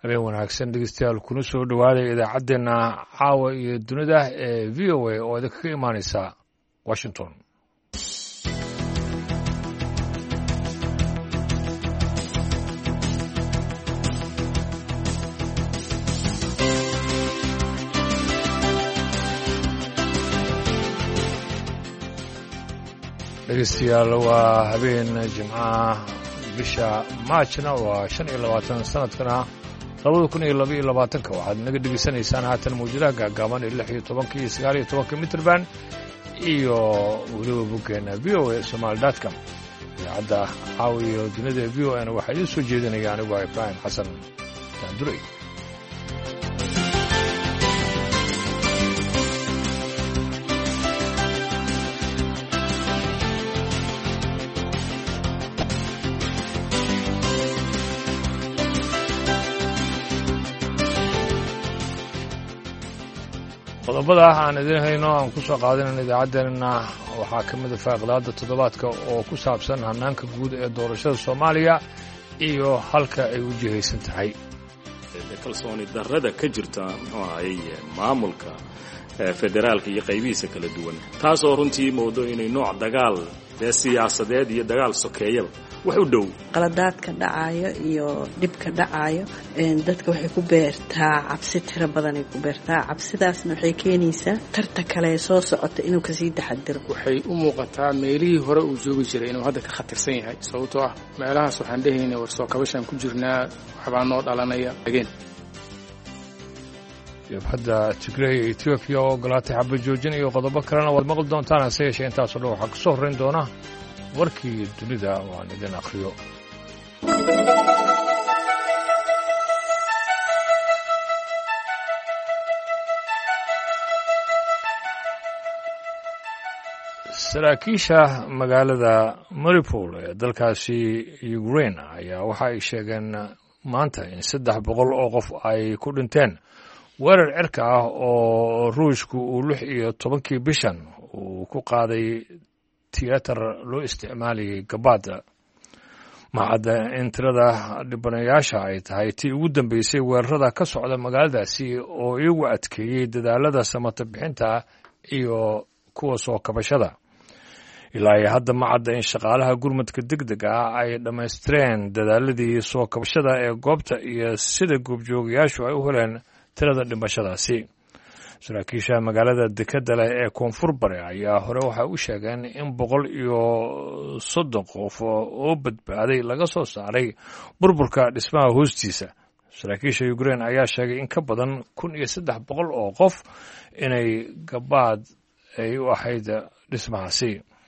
habeen wanaagsan dhegeystayaal kuna soo dhowaaday idaacaddeenna caawa iyo dunida ee v o a oo idinkaga imaanaysa washington dhegeystayaal waa habeen jimcaha bisha maajna waa 25 sanadkana 2022 waxaad naga dhegeysanaysaan haatan mawjadaha gaagaaban ee 16 iyo 19 mitrband iyo weliba boggeena voasomali.com idaacadda caawiyo dunida v o n waxaa idiin soo jeedinaya anigu ibraahim xasan daanduray qodobada aan idin hayno aan ku soo qaadinayno idaacaddeenna waxaa ka mid a faaqidaadda toddobaadka oo ku saabsan hannaanka guud ee doorashada soomaaliya iyo halka ay u jihaysan tahay kalsooni darrada ka jirta muxuu ahayey maamulka federaalka iyo qaybihiisa kala duwan taasoo runtii moodo inay nooc dagaal siyaasadeed iyo dagaal sokeeyaba wax u dhow qaladaadka dhacayo iyo dhibka dhacayo dadka waxay ku beertaa cabsi tiro badanay ku beertaa cabsidaasna waxay keenaysaa tarta kale soo socota inuu kasii taxadiro waxay u muuqataa meelihii hore uu joogi jiray inuu hadda ka khatarsan yahay sababtoo ah meelahaas waxaan dhehaynay war soo kabashaan ku jirnaa waxbaa noo dhalanaya ageen jabhadda tigray ee etoobiya oo ogolaatay xabad joojin iyo qodobo kalena waad maqli doontaan hase yeeshee intaasoo dhan waxaa ka soo horrayn doona warkii dunida oo aan idin akhriyo saraakiisha magaalada maripol ee dalkaasi ukraine ayaa waxa ay sheegeen maanta in 300 oo qof ay ku dhinteen weerar cirka ah oo ruushku uu 16 bishan uu ku qaaday tiyaatar loo isticmaalayay gabaada macadda in tirada dhibanayaasha ay tahay tii ugu dambeysay weerarada ka socda magaaladaasi oo iyagu adkeeyey dadaalada samata bixinta iyo kuwa soo kabashada ilaa iyo hadda macadda in shaqaalaha gurmadka degdega ah ay dhammaystireen dadaaladii soo kabashada ee goobta iyo sida goobjoogayaashu ay u heleen tirada dhimashadaasi saraakiisha magaalada dekedda leh ee koonfur bare ayaa hore waxay u sheegeen in 130 qof oo badbaaday laga soo saaray burburka dhismaha hoostiisa saraakiisha Ukraine ayaa sheegay in ka badan 1300 oo qof inay gabaad ay u ahayd dhismahaasi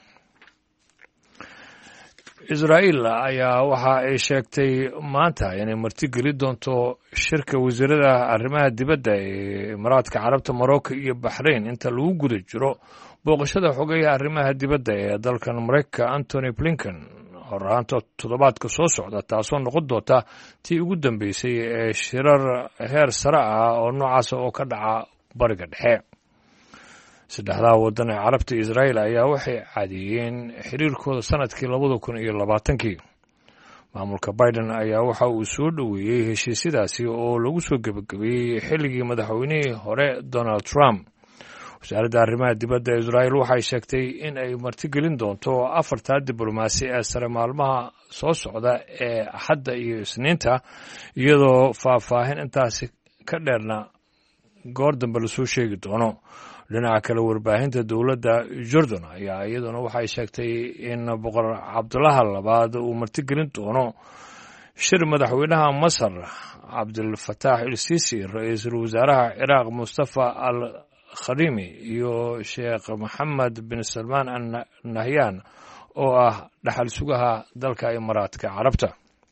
Israa'iil ayaa waxa ay sheegtay maanta inay martigeli doonto shirka wasiirada arrimaha dibadda ee Imaaraadka Carabta Morocco iyo Bahrain inta lagu guda jiro booqashada xogeeyaha arrimaha dibadda ee dalkan Mareykanka Anthony Blinken horaanta toddobaadka soo socda taasoo noqon doonta tii ugu dambeysay ee shirar heer sare ah oo noocaas oo ka dhaca bariga dhexe saddexdaa waddan ee carabta Israa'iil ayaa waxay cadeeyeen xiriirkooda sanadkii 2020 maamulka Biden ayaa waxa uu soo dhoweeyey heshiisyadaasi oo lagu soo gabagabeeyey xilligii madaxweynihii hore Donald Trump wasaaradda arrimaha dibadda ee Israa'iil waxay sheegtay in ay martigelin doonto 4 diblomaasi ee sare maalmaha soo socda ee Axadda iyo Isniinta iyadoo faahfaahin intaasi ka dheerna goor dambe la soo sheegi doono dhinaca kale warbaahinta dowladda Jordan ayaa iyaduna waxay sheegtay in boqor Cabdullaah labaad uu martigelin doono shir madaxweynaha Masar Abdel Fattah el-Sisi ra'iisul wasaaraha Ciraaq Mustafa al-Khadimi iyo Sheekh Mohammed bin Salman al-Nahyan oo ah dhaxal sugaha dalka Imaaraadka Carabta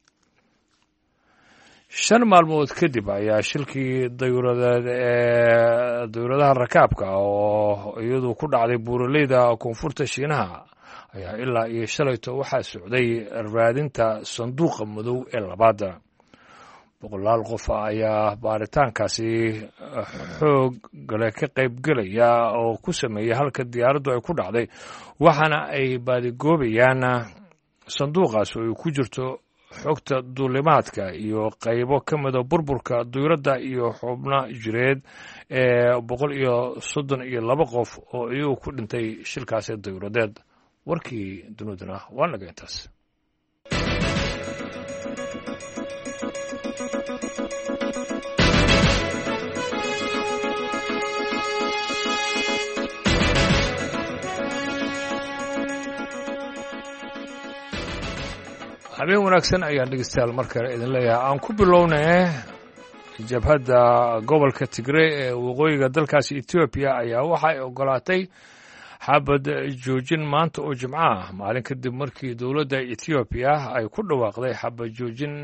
5 maalmood kadib ayaa shilkii dayuuradaha rakaabka oo iyadu ku dhacday buuraleyda koonfurta Shiinaha ayaa ilaa iyo shalayto waxaa socday raadinta sanduuqa madow ee labaad boqolaal qof ayaa baaritaankaasi xoog gale ka qaybgelaya oo ku sameeyay halka diyaaraddu ay ku dhacday waxaana ay baadigoobayaan sanduuqaas oo ay ku jirto xogta duulimaadka iyo qaybo ka mida burburka duyuuradda iyo xubno jireed ee 132 qof oo iyagu ku dhintay shilkaasi duyuuradeed. warkii duniduna waa naga intaas. habeen wanaagsan ayaan dhegeystayaal mar kale idin leeyahay. aan ku bilownay jabhadda gobolka Tigray ee waqooyiga dalkaasi Ethiopia ayaa waxay ogolaatay xabad joojin maanta oo Jimco ah, maalin kadib markii dowladda Ethiopia ay ku dhawaaqday xabad joojin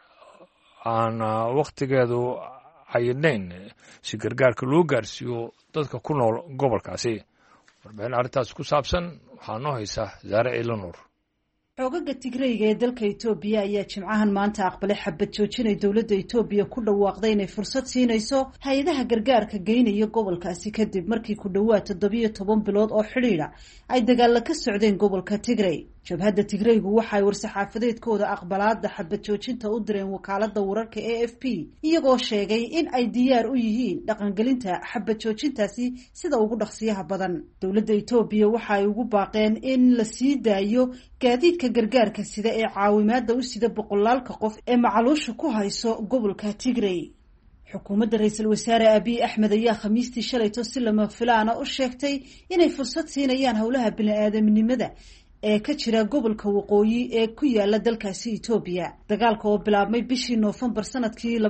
aan waqtigeedu cayinayn si gargaarka loo gaarsiiyo dadka ku nool gobolkaasi. warbixin arrintaas ku saabsan waxaa noo haysa Zaare Eleanor. xoogagga Tigrayga ee dalka Itoobiya ayaa Jimcahan maanta aqbalay xabad joojin ay dowladda Itoobiya ku dhawaaqday inay fursad siinayso hay'adaha gargaarka geynaya gobolkaasi kadib markii ku dhawaad 17 bilood oo xiriir ah ay dagaal ka socdeen gobolka Tigray. jabhadda Tigraygu waxay war-saxaafadeedkooda aqbalaadda xabad joojinta u direen wakaaladda wararka AFP iyagoo sheegay in ay diyaar u yihiin dhaqangelinta xabad joojintaasi sida ugu dhaqsiyaha badan. dowladda Itoobiya waxay ugu baaqeen in la sii daayo gaadiidka gargaarka sida ee caawimaadda u sida boqolaalka qof ee macaluusha ku hayso gobolka Tigray. xukuumadda ra'iisul wasaare Abiy Ahmed ayaa Khamiistii shalayto si lama filaan ah u sheegtay inay fursad siinayaan howlaha bini'aadamnimada ee ka jira gobolka waqooyi ee ku yaala dalkaasi Itoobiya. dagaalka oo bilaabmay bishii Noofambar sanadkii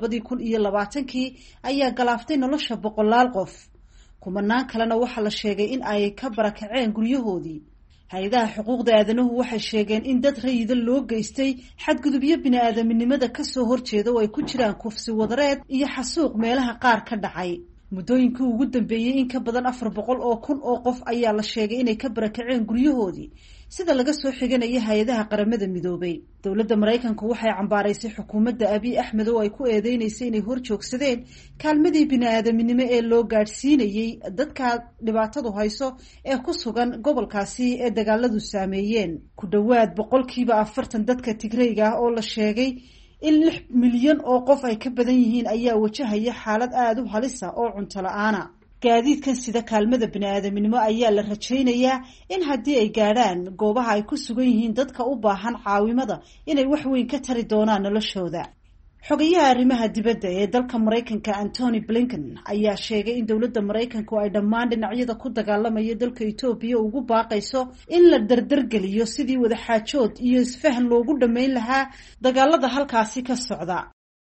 2020 ayaa galaaftay nolosha boqolaal qof. kumanaan kalena waxaa la sheegay in ay ka barakaceen guryahoodii. hay-adaha xuquuqda aadanuhu waxay sheegeen in dad rayida loo geystay xadgudubyo bini'aadamnimada ka soo horjeeda oo ay ku jiraan kufsi wadareed iyo xasuuq meelaha qaar ka dhacay. muddooyinkii ugu dambeeyey in ka badan 400 oo kun oo qof ayaa la sheegay inay ka barakaceen guryahoodii sida laga soo xiganaya hay-adaha qaramada midoobay. dowladda Mareykanku waxay cambaaraysay xukuumadda Abiy Ahmed oo ay ku eedeynayso inay hor joogsadeen kaalmadii bini'aadamnimo ee loo gaadhsiinayay dadka dhibaatadu hayso ee ku sugan gobolkaasi ee dagaaladu saameeyeen. ku dhawaad 40% dadka Tigrayga ah oo la sheegay in 6 milyan oo qof ay ka badan yihiin ayaa wajahaya xaalad aad u halis ah oo cunto la'aan ah. gaadiidkan sida kaalmada bini'aadamnimo ayaa la rajaynayaa in haddii ay gaadhaan goobaha ay ku sugan yihiin dadka u baahan caawimada inay wax weyn ka tari doonaan noloshooda. xogayaha arrimaha dibadda ee dalka Mareykanka Antony Blinken ayaa sheegay in dowladda Mareykanku ay dhammaan dhinacyada ku dagaalamaya dalka Itoobiya ugu baaqayso in la dardargeliyo sidii wada xaajood iyo isfahan loogu dhameyn lahaa dagaalada halkaasi ka socda.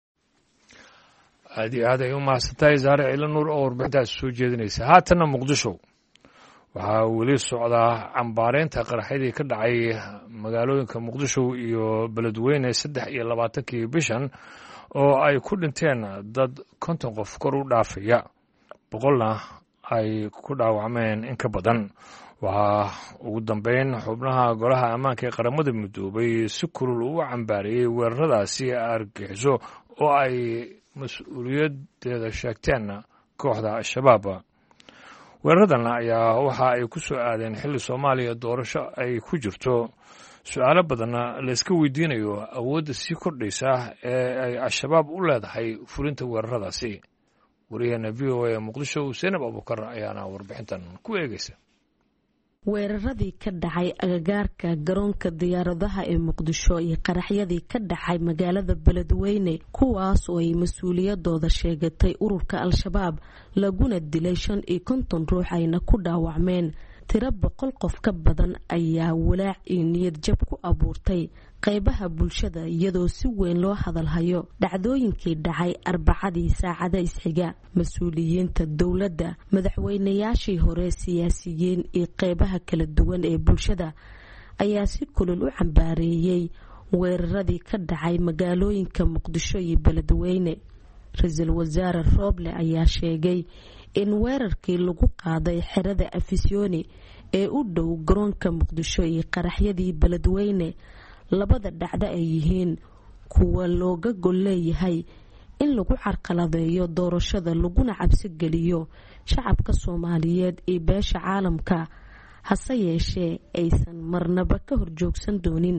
aad iyo aad ay u mahadsantahay Zaare Eleanor oo warbixintaas soo jeedinaysa. haatana Muqdisho waxaa weli socdaa cambaareynta qaraxyadii ka dhacay magaalooyinka Muqdisho iyo Beledweyne 23 bishan oo ay ku dhinteen dad 50 qof kor u dhaafaya, 100na ay ku dhaawacmeen in ka badan. waxaa ugu dambeyn xubnaha golaha ammaanka ee qaramada midoobay si kulul ugu cambaariyey weeraradaasi argagixiso oo ay mas-uuliyadeeda sheegteen kooxda Al-Shabaab. weeraradan ayaa waxa ay ku soo aadeen xilli Soomaaliya doorasho ay ku jirto. su'aalo badanna la iska weydiinayo awoodda sii kordhaysa ee ay Al-Shabaab u leedahay fulinta weeraradaasi. wariyaheena VOA ee Muqdisho Zainab Abukar ayaana warbixintan ku eegaysa. weeraradii ka dhacay agagaarka garoonka diyaaradaha ee Muqdisho iyo qaraxyadii ka dhacay magaalada Beledweyne kuwaas oo ay mas'uuliyadooda sheegatay ururka Al-Shabaab laguna dilay 50 ruux ayna ku dhaawacmeen tiro 100 qof ka badan ayaa walaac iyo niyad jab ku abuurtay qaybaha bulshada iyadoo si weyn loo hadalhayo dhacdooyinkii dhacay Arbacadii saacada isxiga. mas'uuliyiinta dowladda, madaxweynayaashii hore, siyaasiyiin iyo qaybaha kala duwan ee bulshada ayaa si kulul u cambaareeyay weeraradii ka dhacay magaalooyinka Muqdisho iyo Beledweyne. ra'iisul wasaare Roble ayaa sheegay in weerarkii lagu qaaday xerada Afisyooni ee u dhow garoonka Muqdisho iyo qaraxyadii Beledweyne labada dhacdo ay yihiin kuwa looga gol leeyahay in lagu carqaladeeyo doorashada laguna cabsi geliyo shacabka Soomaaliyeed iyo beesha caalamka. hase yeeshee aysan marnaba ka horjoogsan doonin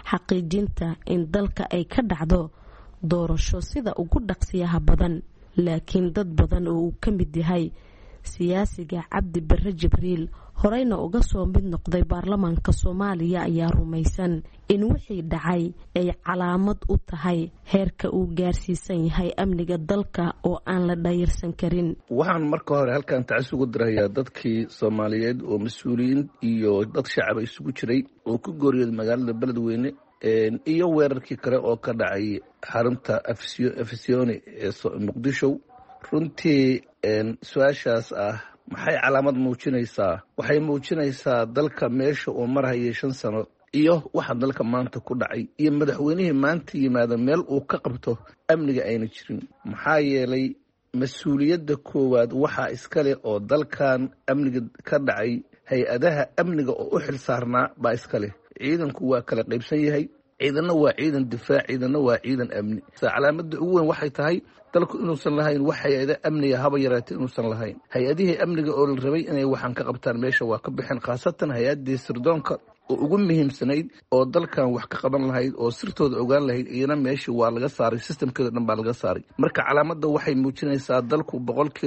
xaqiijinta in dalka ay ka dhacdo doorasho sida ugu dhaqsiyaha badan. laakiin dad badan oo uu ka mid yahay siyaasiga Cabdi Barre Jibriil horeyna uga soo mid noqday baarlamaanka Soomaaliya ayaa rumaysan in wixii dhacay ay calaamad u tahay heerka uu gaarsiisan yahay amniga dalka oo aan la dhayirsan karin. waxaan marka hore halkan tacasugu dirayaa dadkii Soomaaliyeed oo mas'uuliyiin iyo dad shacab isugu jiray oo ku gooriyay magaalada Beledweyne iyo weerarkii kale oo ka dhacay xarunta Afisyooni ee Muqdisho. runtii su-aashaas maxay calaamad muujinaysaa? waxay muujinaysaa dalka meesha uu marhayay 5 sano iyo waxa dalka maanta ku dhacay iyo madaxweynihii maanta yimaada meel uu ka qabto amniga ayna jirin. maxaa yeelay mas-uuliyadda koowaad waxaa iskale oo dalkan amniga ka dhacay hay-adaha amniga oo u xil saarnaa baa iskale. ciidanku waa kala qaybsan yahay, ciidanna waa ciidan difaac, ciidanna waa ciidan amni. calaamada ugu weyn waxay tahay dalku inuusan lahayn wax hay-ada amniga haba yaraatee inuusan lahayn. hay-adihii amniga oo la rabay inay waxaan ka qabtaan meesha waa ka bixeen, khaasatan hay-adii sirdoonka oo ugu muhiimsanayd oo dalkan wax ka qaban lahayd oo sirtooda ogaan lahayd iyana meeshii waa laga saaray, systemkeeda dhan baa laga saaray. marka calaamada waxay muujinaysaa dalku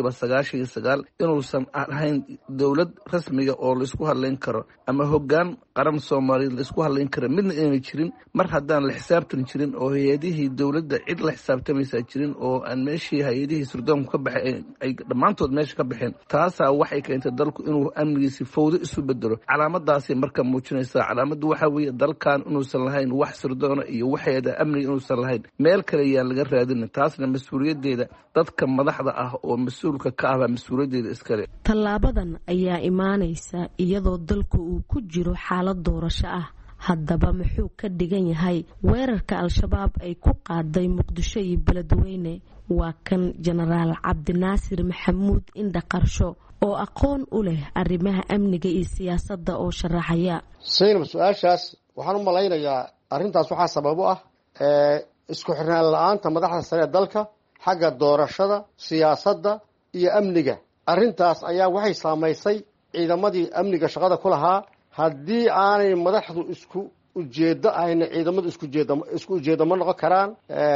99% inuusan ahayn dowlad rasmiga oo la isku hadlayn karo ama hoggaan qaran Soomaaliyeed la isku hadlayn karo midna inay jirin. mar haddaan la xisaabtan jirin oo hay-adihii dowladda cid la xisaabtamaysaa jirin oo aan meeshii hay-adihii sirdoonku ka baxay ay dhammaantood meesha ka baxeen, taasaa waxay keentay dalku inuu amnigiisi fowdo isu bedelo. calaamadaasi marka muujinaysa calaamadu waxa weeye dalkan inuusan lahayn wax sirdoona iyo waxeeda amniga inuusan lahayn, meel kale ayaan laga raadin. taasna mas-uuliyadeeda dadka madaxda ah oo mas-uulka ka ah mas-uuliyadeeda iskale. tallaabadan ayaa imaanaysa iyadoo dalku uu ku jiro xaalad doorasho ah. haddaba muxuu ka dhigan yahay weerarka al-shabaab ay ku qaaday Muqdisho iyo Beledweyne? waa kan Genaraal Cabdinaasir Maxamuud Indha Qarsho oo aqoon u leh arrimaha amniga iyo siyaasadda oo sharaxaya. Saynab, su-aashaas waxaan u malaynayaa arrintaas waxaa sabab u ah isku xirnaan la'aanta madaxda sare ee dalka xagga doorashada, siyaasadda iyo amniga. arrintaas ayaa waxay saamaysay ciidamadii amniga shaqada ku lahaa. haddii aanay madaxdu isku ujeeddo ahayna ciidamadu isku ujeeddo ma noqon karaan.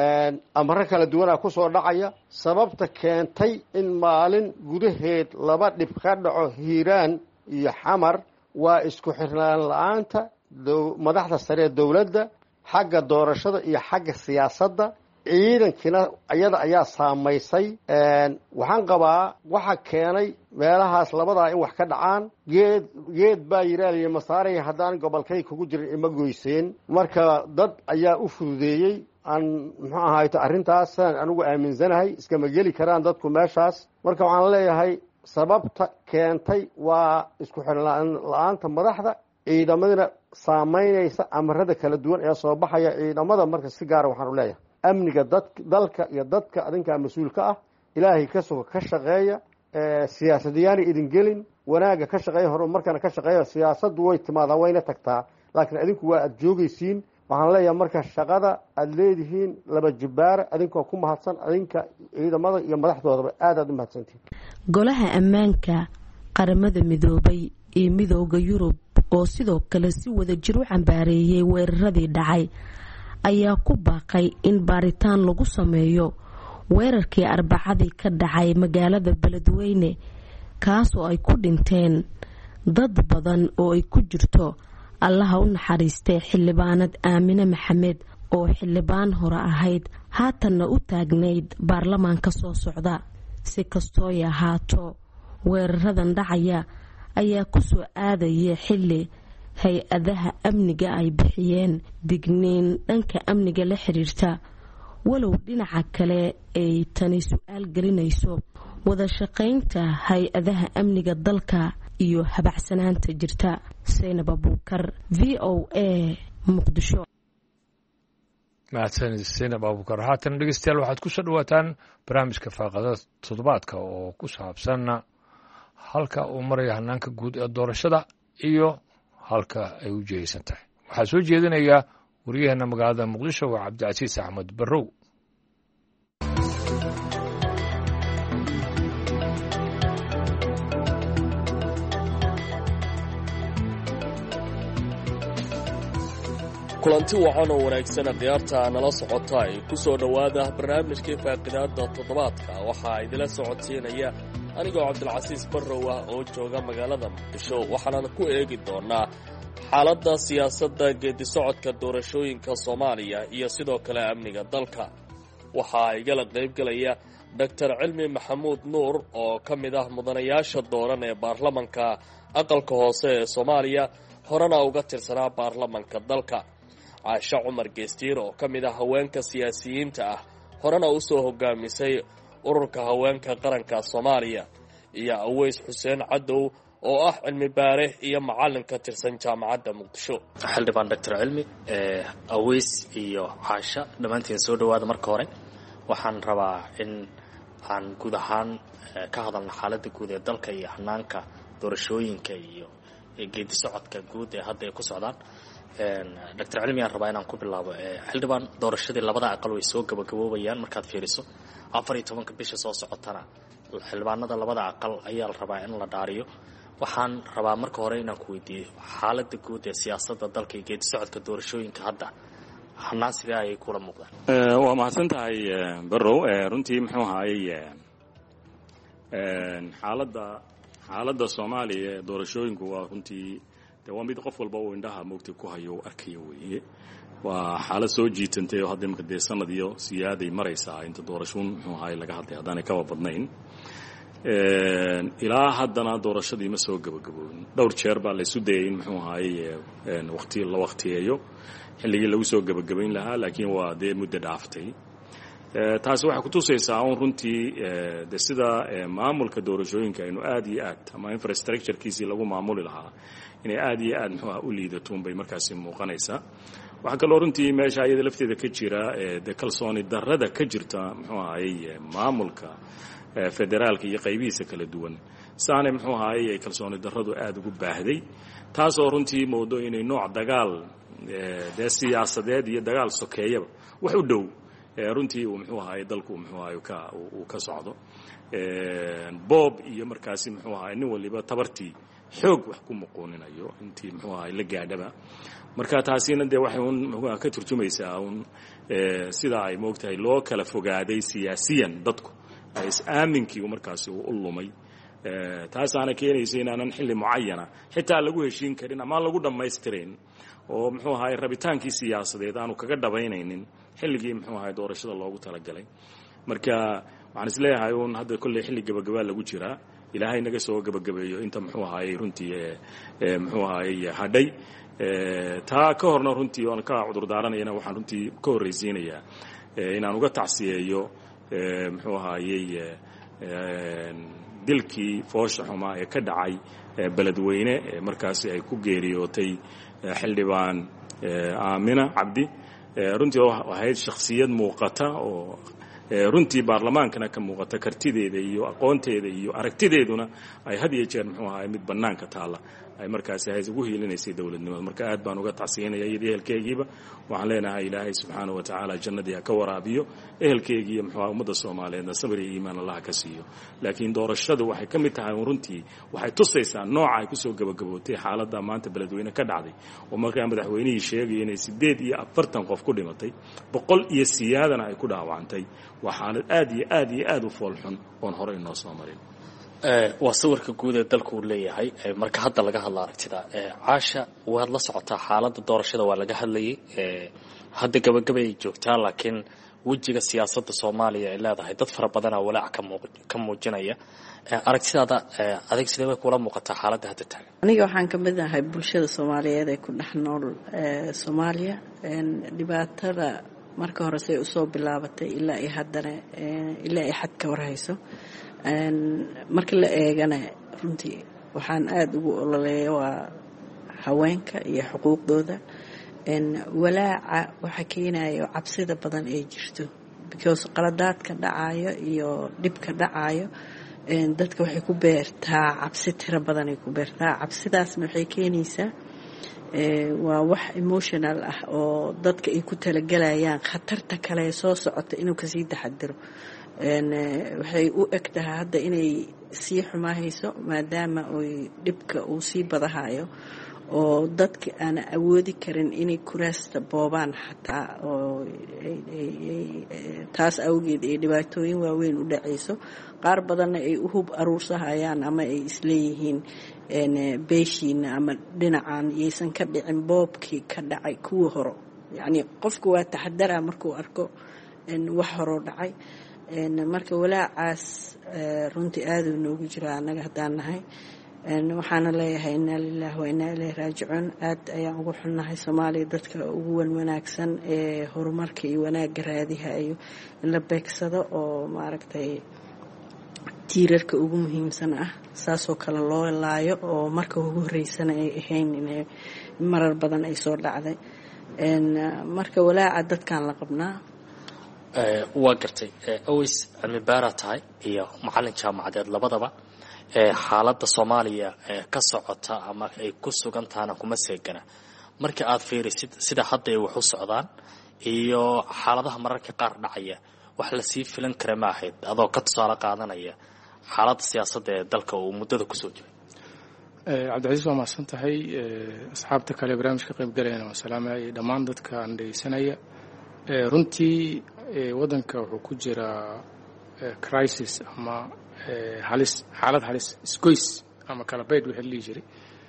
amaro kala duwanaa ku soo dhacaya. sababta keentay in maalin gudaheed 2 dhib ka dhaco Hiiraan iyo Xamar waa isku xirnaan la'aanta madaxda sare ee dowladda xagga doorashada iyo xagga siyaasadda. ciidankina iyada ayaa saamaysay. waxaan qabaa waxa keenay meelahaas labadaa in wax ka dhacaan. geed baa yiraahday masaaraya haddaan gobolkay kugu jirin ima goyseen. marka dad ayaa u fududeeyey. aan muxuu ahayto arrintaas anigu aaminsanahay iskama geli karaan dadku meeshaas. marka waxaan leeyahay sababta keentay waa isku xirnaan la'aanta madaxda, ciidamadina saamaynaysa amarada kala duwan ee soo baxaya ciidamada. marka si gaara waxaan u leeyahay amniga dalka iyo dadka adinkaa mas-uulka ah, ilaahay ka suga ka shaqeeya. siyaasadiyaana idin gelin, wanaagga ka shaqeeya, horumarkana ka shaqeeya. siyaasaddu way timaadaa wayna tagtaa, laakiin adinku waa aad joogaysiin. waxaan leeyahay marka shaqada aad leedihiin 2 jibbaara adinkoo ku mahadsan, adinka ciidamada iyo madaxdoodaba aad u mahadsantihiin. golaha ammaanka qaramada midoobay iyo midowga Yurub oo sidoo kale si wada jir u cambaareeyay weeraradii dhacay ayaa ku baaqay in baaritaan lagu sameeyo weerarkii Arbacadii ka dhacay magaalada Beledweyne, kaas oo ay ku dhinteen dad badan oo ay ku jirto Allaha u naxariistay xildhibaanad Aamine Maxamed oo xildhibaan hore ahayd haatanna u taagnayd baarlamaanka soo socda. si kastoo ay ahaato weeraradan dhacaya ayaa ku soo aadaya xilli hay-adaha amniga ay bixiyeen digniin dhanka amniga la xiriirta, walow dhinaca kale ay tani su-aal gelinayso wada shaqaynta hay-adaha amniga dalka iyo habacsanaanta jirta. Saynab Abuukar, VOA, Muqdisho. mahadsanid Saynab Abuukar. haatan dhegeystayaal waxaad ku soo dhawaataan barnaamijka faaqada toddobaadka oo ku saabsan halka uu maraya hanaanka guud ee doorashada iyo halka ay u jeeysan tahay. waxaa soo jeedinaya waryaheena magaalada Muqdisho waa Cabdicasiis Axmed Barrow. kulanti wacan oo wanaagsan khiyaarta nala socota ay ku soo dhowaada barnaamijkii faaqidaada toddobaadka waxaa idila socodsiinaya anigoo cabdilcasiis barrow ah oo jooga magaalada muqdisho waxaana ku eegi doonaa xaaladda siyaasadda geedisocodka doorashooyinka soomaaliya iyo sidoo kale amniga dalka waxaa igala qaybgelaya doctor cilmi maxamuud nuur oo ka mid ah mudanayaasha dooran ee baarlamanka aqalka hoose ee soomaaliya horena uga tirsanaa baarlamanka dalka caasho cumar geestiir oo ka mid ah haweenka siyaasiyiinta ah horena u soo hogaamisay ururka haweenka qaranka soomaaliya iyo aweys xuseen cadow oo ah cilmi baare iyo macallin ka tirsan jaamacadda muqdisho. xildhibaan doctor cilmi aweys iyo caasho dhammaantiin soo dhowaada. marka hore waxaan rabaa in aan guud ahaan ka hadalno xaaladda guud ee dalka iyo hanaanka doorashooyinka iyo geedi socodka guud ee hadda ay ku socdaan. doctor cilmi aan rabaa inaan ku bilaabo. xildhibaan doorashadii labada aqal way soo gabagaboobayaan markaad fiiriso 14 bisha soo socotana xildhibaanada labada aqal ayaa la rabaa in la dhaariyo. waxaan rabaa marka hore inaan ku weydiiyo xaaladda guud ee siyaasadda dalka iyo geedi socodka doorashooyinka hadda hanaan sidee ayay kula muuqdaan? waa mahadsan tahay barrow. runtii muxuu ahaayey xaaladda soomaaliya ee doorashooyinku waa runtii de waa mid qof walba uu indhaha moogta ku hayo u arkaya weeye. waa xaalad soo jiitantay oo hadda imika dee sanad iyo siyaaday maraysaa inta doorashuun muxuu ahaay laga hadlay haddaanay kaba badnayn. ilaa haddana doorashadii ma soo gabagaboobin. dhowr jeer baa laysu dayay in muxuu ahaayey waqti la waqtiyeeyo xilligii lagu soo gabagabayn lahaa, laakiin waa dee muddo dhaaftay. taasi waxay kutusaysaa un runtii de sida maamulka doorashooyinka aynu aad iyo aad ama infrastructurekiisii lagu maamuli lahaa inay aad iyo aad muxuu aha u liidatoon bay markaasi muuqanaysaa. waxaa kaloo runtii meesha iyada lafteeda ka jira de kalsooni darrada ka jirta muxuu ahayey maamulka federaalka iyo qaybihiisa kala duwan saanay muxuu ahayey kalsooni darradu aad ugu baahday, taasoo runtii moodo inay nooc dagaal dee siyaasadeed iyo dagaal sokeeyaba wax u dhow runtii uu muxuu ahaay dalku muxuu ahaay uu ka socdo. boob iyo markaasi muxuu ahaay nin waliba tabartii xoog wax ku muquuninayo intii muxuu ahaay la gaadhaba. marka taasina dee waxay un muxuu ka turjumaysaa un sida ay moogtahay loo kala fogaaday siyaasiyan dadku is-aaminkii markaasi uu u lumay. taasaana keenaysa inaanan xilli mucayana xitaa lagu heshiin karin ama lagu dhammaystirayn oo muxuu ahaay rabitaankii siyaasadeed aanu kaga dhabaynaynin xilligii muxuu ahaay doorashada loogu talagalay. marka waxaan isleeyahay un hadda kolley xilli gabagabaa lagu jiraa. ilaahay naga soo gabagabeeyo inta muxuu ahaayey runtii muxuu ahaayey hadhay. taa ka horna runtii oon ka cudur daaranayana waxaan runtii ka horraysiinayaa inaan uga tacsiyeeyo muxuu ahaayey dilkii foosha xumaa ee ka dhacay beledweyne markaasi ay ku geeriyootay xildhibaan aamina cabdi. runtii ahayd shakhsiyad muuqata oo runtii baarlamaankana ka muuqata kartideeda iyo aqoonteeda iyo aragtideeduna ay had iyo jeer muxuu ahaay mid bannaanka taalla ay markaasi hays ugu hiilinaysay dowladnimada. marka aad baan uga tacsiyanaya iyadii ehelkeygiiba waxaan leenahay ilaahay subxaanahu wa tacaala jannadii ha ka waraabiyo ehelkeygiiyo muxuu ummadda soomaaliyeedna sabir iyo iimaan allah ka siiyo. laakiin doorashadu waxay ka mid tahay runtii waxay tusaysaa nooca ay kusoo gabagabootay xaaladda maanta beledweyne ka dhacday oo markaa madaxweynihii sheegaya inay 48 qof ku dhimatay 100 iyo siyaadana ay ku dhaawacantay. waa xaalad aad iyo aad iyo aad u foolxun oon hore inoo soo marin. waa sawirka guud ee dalku uu leeyahay. marka hadda laga hadla aragtida caasha waad la socotaa xaaladda doorashada waa laga hadlayay. hadda gabagaba ay joogtaa, laakiin wejiga siyaasadda soomaaliya ay leedahay dad fara badanaa walaac ka muujinaya. aragtidaada adeeg sidee bay kula muuqataa xaaladda hadda taagan? aniga waxaan ka mid ahay bulshada soomaaliyeed ee ku dhex nool soomaaliya. dhibaatada marka hore say usoo bilaabatay ilaa ay haddana ilaa ay xad ka warhayso. marka la eegana runtii waxaan aada ugu ololeeya waa haweenka iyo xuquuqdooda. walaaca waxa keenayo cabsida badan ee jirto because qaladaadka dhacayo iyo dhibka dhacayo dadka waxay ku beertaa cabsi tiro badanay ku beertaa. cabsidaasna waxay keenaysaa waa wax emotional ah oo dadka ay ku talagalayaan khatarta kale soo socota inuu kasii taxadiro. waxay u eg tahay hadda inay sii xumaahayso maadaama oy dhibka uu sii badahayo oo dadka aan awoodi karin inay kuraasta boobaan xataa oo taas awgeed ay dhibaatooyin waaweyn u dhacayso qaar badanna ay u hub aruursahayaan ama ay isleeyihiin beeshiina ama dhinacan iyaysan ka dhicin boobkii ka dhacay kuwa horo yacni qofku waa taxadara markuu arko wax horoo dhacay marka walaacaas runtii aaduu noogu jira annaga haddaan nahay waxaana leeyahay inaa lilahi wa inaa ilayhi raajicuun aad ayaan ugu xunnahay soomaaliya dadka ugu wanaagsan ee horumarka iyo wanaagga raadihayo in la beegsado oo maaragtay tiirarka ugu muhiimsan ah saasoo kale loo laayo oo marka ugu horreysana ay ahayn inay marar badan ay soo dhacday marka walaaca dadkaan la qabnaa waa gartay aways cilmi baara tahay iyo macallin jaamacadeed labadaba xaaladda soomaaliya ka socota ama ay ku sugan tahana kuma seegana marka aad fiirisid sida hadda ay wax u socdaan iyo xaaladaha mararka qaar dhacaya wax la sii filan kara ma ahayd adoo ka tusaale qaadanaya xaaladda siyaasadda ee dalka uu muddada kusoo jiray cabdicasiis waa mahadsan tahay asxaabta kale barnaamijka qayb galayana waa salaamaya iyo dhammaan dadka aan dhegeysanaya runtii waddanka wuxuu ku jiraa crisis ama xaalad halis isgoys ama kala baydh wixii la dhihi jiray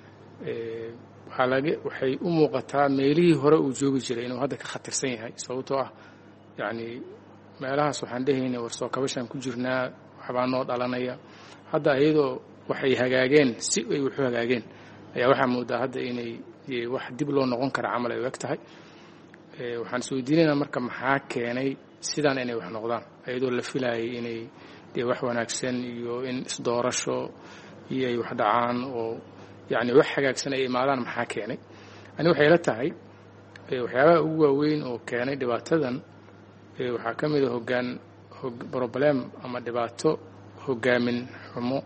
waxay u muuqataa meelihii hore uu joogi jiray inuu hadda ka khatarsan yahay sababtoo ah yacni meelahaas waxaan dhehayna warsoo kabashaan ku jirnaa waxbaa noo dhalanaya hadda iyadoo waxay hagaageen si ay waxu hagaageen ayaa waxaa moodaa hadda inay wax dib loo noqon kara camal ay u eg tahay waxaan isweydiinaynaa marka maxaa keenay sidaan inay wax noqdaan iyadoo la filayay inay dee wax wanaagsan iyo in isdoorasho iyo ay wax dhacaan oo yacni wax hagaagsan ay imaadaan maxaa keenay ani waxay la tahay waxyaabaha ugu waaweyn oo keenay dhibaatadan waxaa ka mid a problem ama dhibaato hogaamin xumo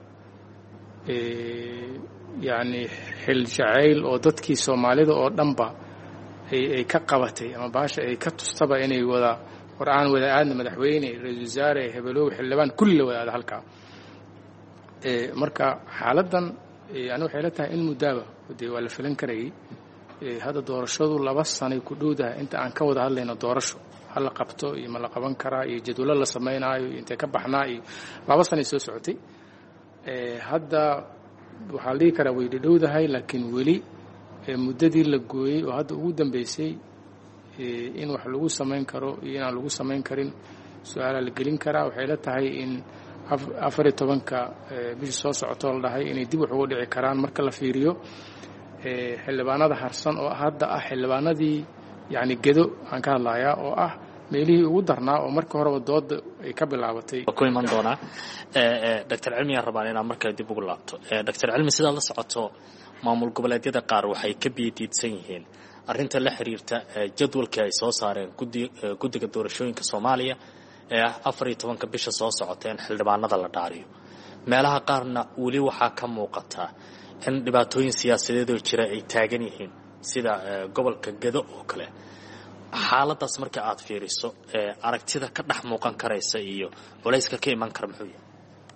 yacni xil jacayl oo dadkii soomaalida oo dhanba ay ka qabatay ama baasha ay ka tustaba inay wada war aan wada aadna madaxweyne ra-iisul wasaare hebeloow xildhibaan kulli la wada aada halkaa marka xaaladdan ani waxay la tahay in muddaaba dee waa la filan karayay hadda doorashadu 2 sanay ku dhowdaha inta aan ka wada hadlayno doorasho ha la qabto iyo ma la qaban karaa iyo jadwalo la samaynaayo iyo intay ka baxnaa iyo 2 sanay soo socotay hadda waxaa la dhihi karaa way dhowdahay laakiin weli muddadii la gooyey oo hadda ugu dambeysay in wax lagu samayn karo iyo inaan lagu samayn karin su-aalaa la gelin karaa waxay la tahay in 14 bishii soo socotoo la dhahay inay dib wax uga dhici karaan marka la fiiriyo xildhibaanada harsan oo hadda ah xildhibaanadii yacni gedo aan ka hadlayaa oo ah meelihii ugu darnaa oo marka horeba dooda ay ka bilaabatay ku iman doonaa doctor cilmi aan rabaa inaan markale dib ugu laabto doctor cilmi sidaa la socoto maamul goboleedyada qaar waxay ka biyadiidsan yihiin arrinta la xiriirta jadwalkii ay soo saareen guddiga doorashooyinka soomaaliya ee ah 14 bisha soo socota in xildhibaanada la dhaariyo meelaha qaarna weli waxaa ka muuqata in dhibaatooyin siyaasadeed oo jira ay taagan yihiin sida gobolka gedo oo kale xaaladaas marka aad fiiriso aragtida ka dhex muuqan karaysa iyo culayska ka iman kara muxuu yahay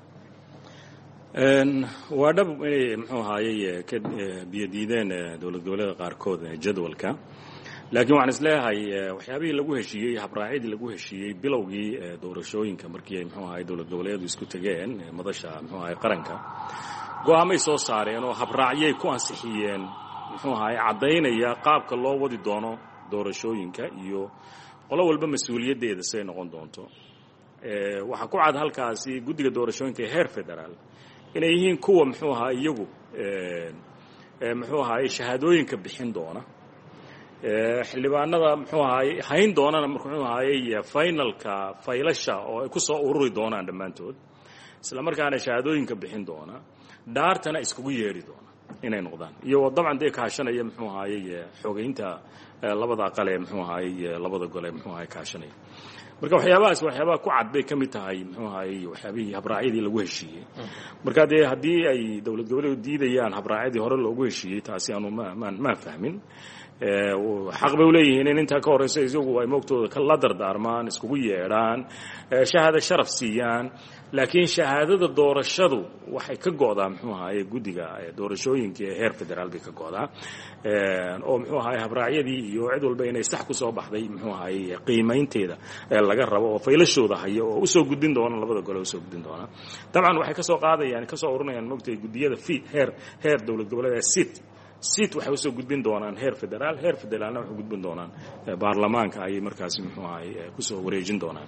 waa dhab inay muxuu ahaayey ka biyadiideen dowlad goboleeda qaarkood jadwalka laakiin waxaan isleeyahay waxyaabihii lagu heshiiyey habraacyadii lagu heshiiyey bilowgii doorashooyinka markii ay muxuu ahaay dowlad goboleedu isku tageen madasha muxuu ahaay qaranka go'aamay soo saareen oo habraacyay ku ansixiyeen muxuu ahaay caddaynaya qaabka loo wadi doono doorashooyinka iyo qolo walba mas-uuliyaddeeda siday noqon doonto waxaa ku cad halkaasi guddiga doorashooyinka ee heer federaal inay yihiin kuwa muxuu ahaa iyagu muxuu ahaay shahaadooyinka bixin doona xildhibaanada muxuu ahaay hayn doonana muxuu ahaayey finalka faylasha oo ay ku soo ururi doonaan dhammaantood isla markaana shahaadooyinka bixin doona dhaartana iskugu yeedhi doona inay noqdaan iyo dabcan dee kaashanaya muxuu ahaayey xogeynta labada aqale muxuu ahaayey labada gole muxuu ahaay kaashanaya marka waxyaabahaas waxyaabaha ku cad bay ka mid tahay muxuu ahaayey waxyaabihii habraacyadii lagu heshiiyey marka dee haddii ay dowlad goboleedu diidayaan habraacyadii hore loogu heshiiyey taasi aanu maan fahmin xaq bay u leeyihiin in intaa ka horeysa isagu ay moogtooda la dardaarmaan iskugu yeedhaan shahaado sharaf siiyaan laakiin shahaadada doorashadu waxay ka go'daa muxuu ahaye guddiga doorashooyinka ee heer federaal bay ka go'daa oo muxuu ahaye habraacyadii iyo cid walba inay sax ku soo baxday muxuu ahaye qiimaynteeda laga rabo oo faylashooda hayo oo usoo gudbin doona labada gole usoo gudbin doona dabcan waxay kasoo qaadayaan kasoo ururinayaan moogtay guddiyada heer dowlad goboleed sit waxay usoo gudbin doonaan heer federaalna waxay gudbin doonaan baarlamaanka ayay markaasi muxuu ahaye kusoo wareejin doonaan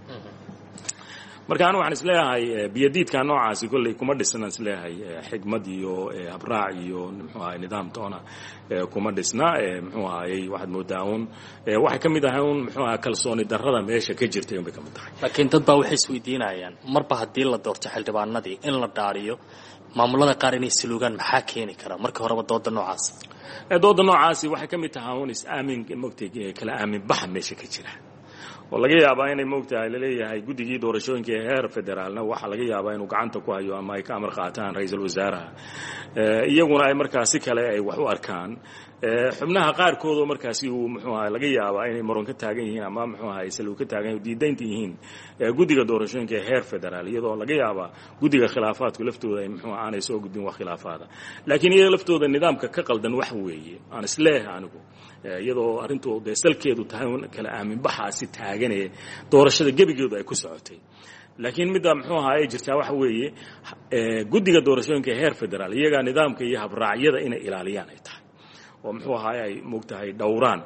marka anu waxaan isleeyahay biyadiidka noocaasi kolley kuma dhisna isleeyahay xigmad iyo habraac iyo muxuu ahaye nidaam toona kuma dhisna muxuu ahaye waxaad moodaa un waxay ka mid ahay un muxuu ahaye kalsooni darrada meesha ka jirtay unbay ka mid tahay laakiin dad baa waxay isweydiinayaan marba haddii la doorto xildhibaanadii in la dhaariyo maamulada qaar inay saluugaan maxaa keeni kara marka horeba dooda noocaasi waxay ka mid tahay un is-aamin mogtay kala aamin baxa meesha ka jira oo laga yaabaa inay moogtahay laleeyahay guddigii doorashooyinka ee heer federaalna waxaa laga yaabaa inuu gacanta ku hayo ama ay ka amar qaataan ra-iisul wasaaraha iyaguna ay markaa si kale ay wax u arkaan xubnaha qaarkoodoo markaasi uu muxuu ahay laga yaabaa inay maron ka taagan yihiin ama muxuu ahay saluug ka taagan diidaynta yihiin guddiga doorashooyinka ee heer federaal iyadoo laga yaabaa guddiga khilaafaadku laftooda ay muxuu aanay soo gudbin wax khilaafaada laakiin iyaga laftooda nidaamka ka qaldan wax weeye aan isleeyahay anigu iyadoo arrintu dee salkeedu tahay kala aamin baxaasi taaganee doorashada gebigeedu ay ku socotay laakiin midda muxuu ahaa ay jirtaa waxa weeye guddiga doorashooyinka ee heer federaal iyagaa nidaamka iyo habraacyada inay ilaaliyaan ay tahay oo muxuu ahaay ay moogtahay dhowraan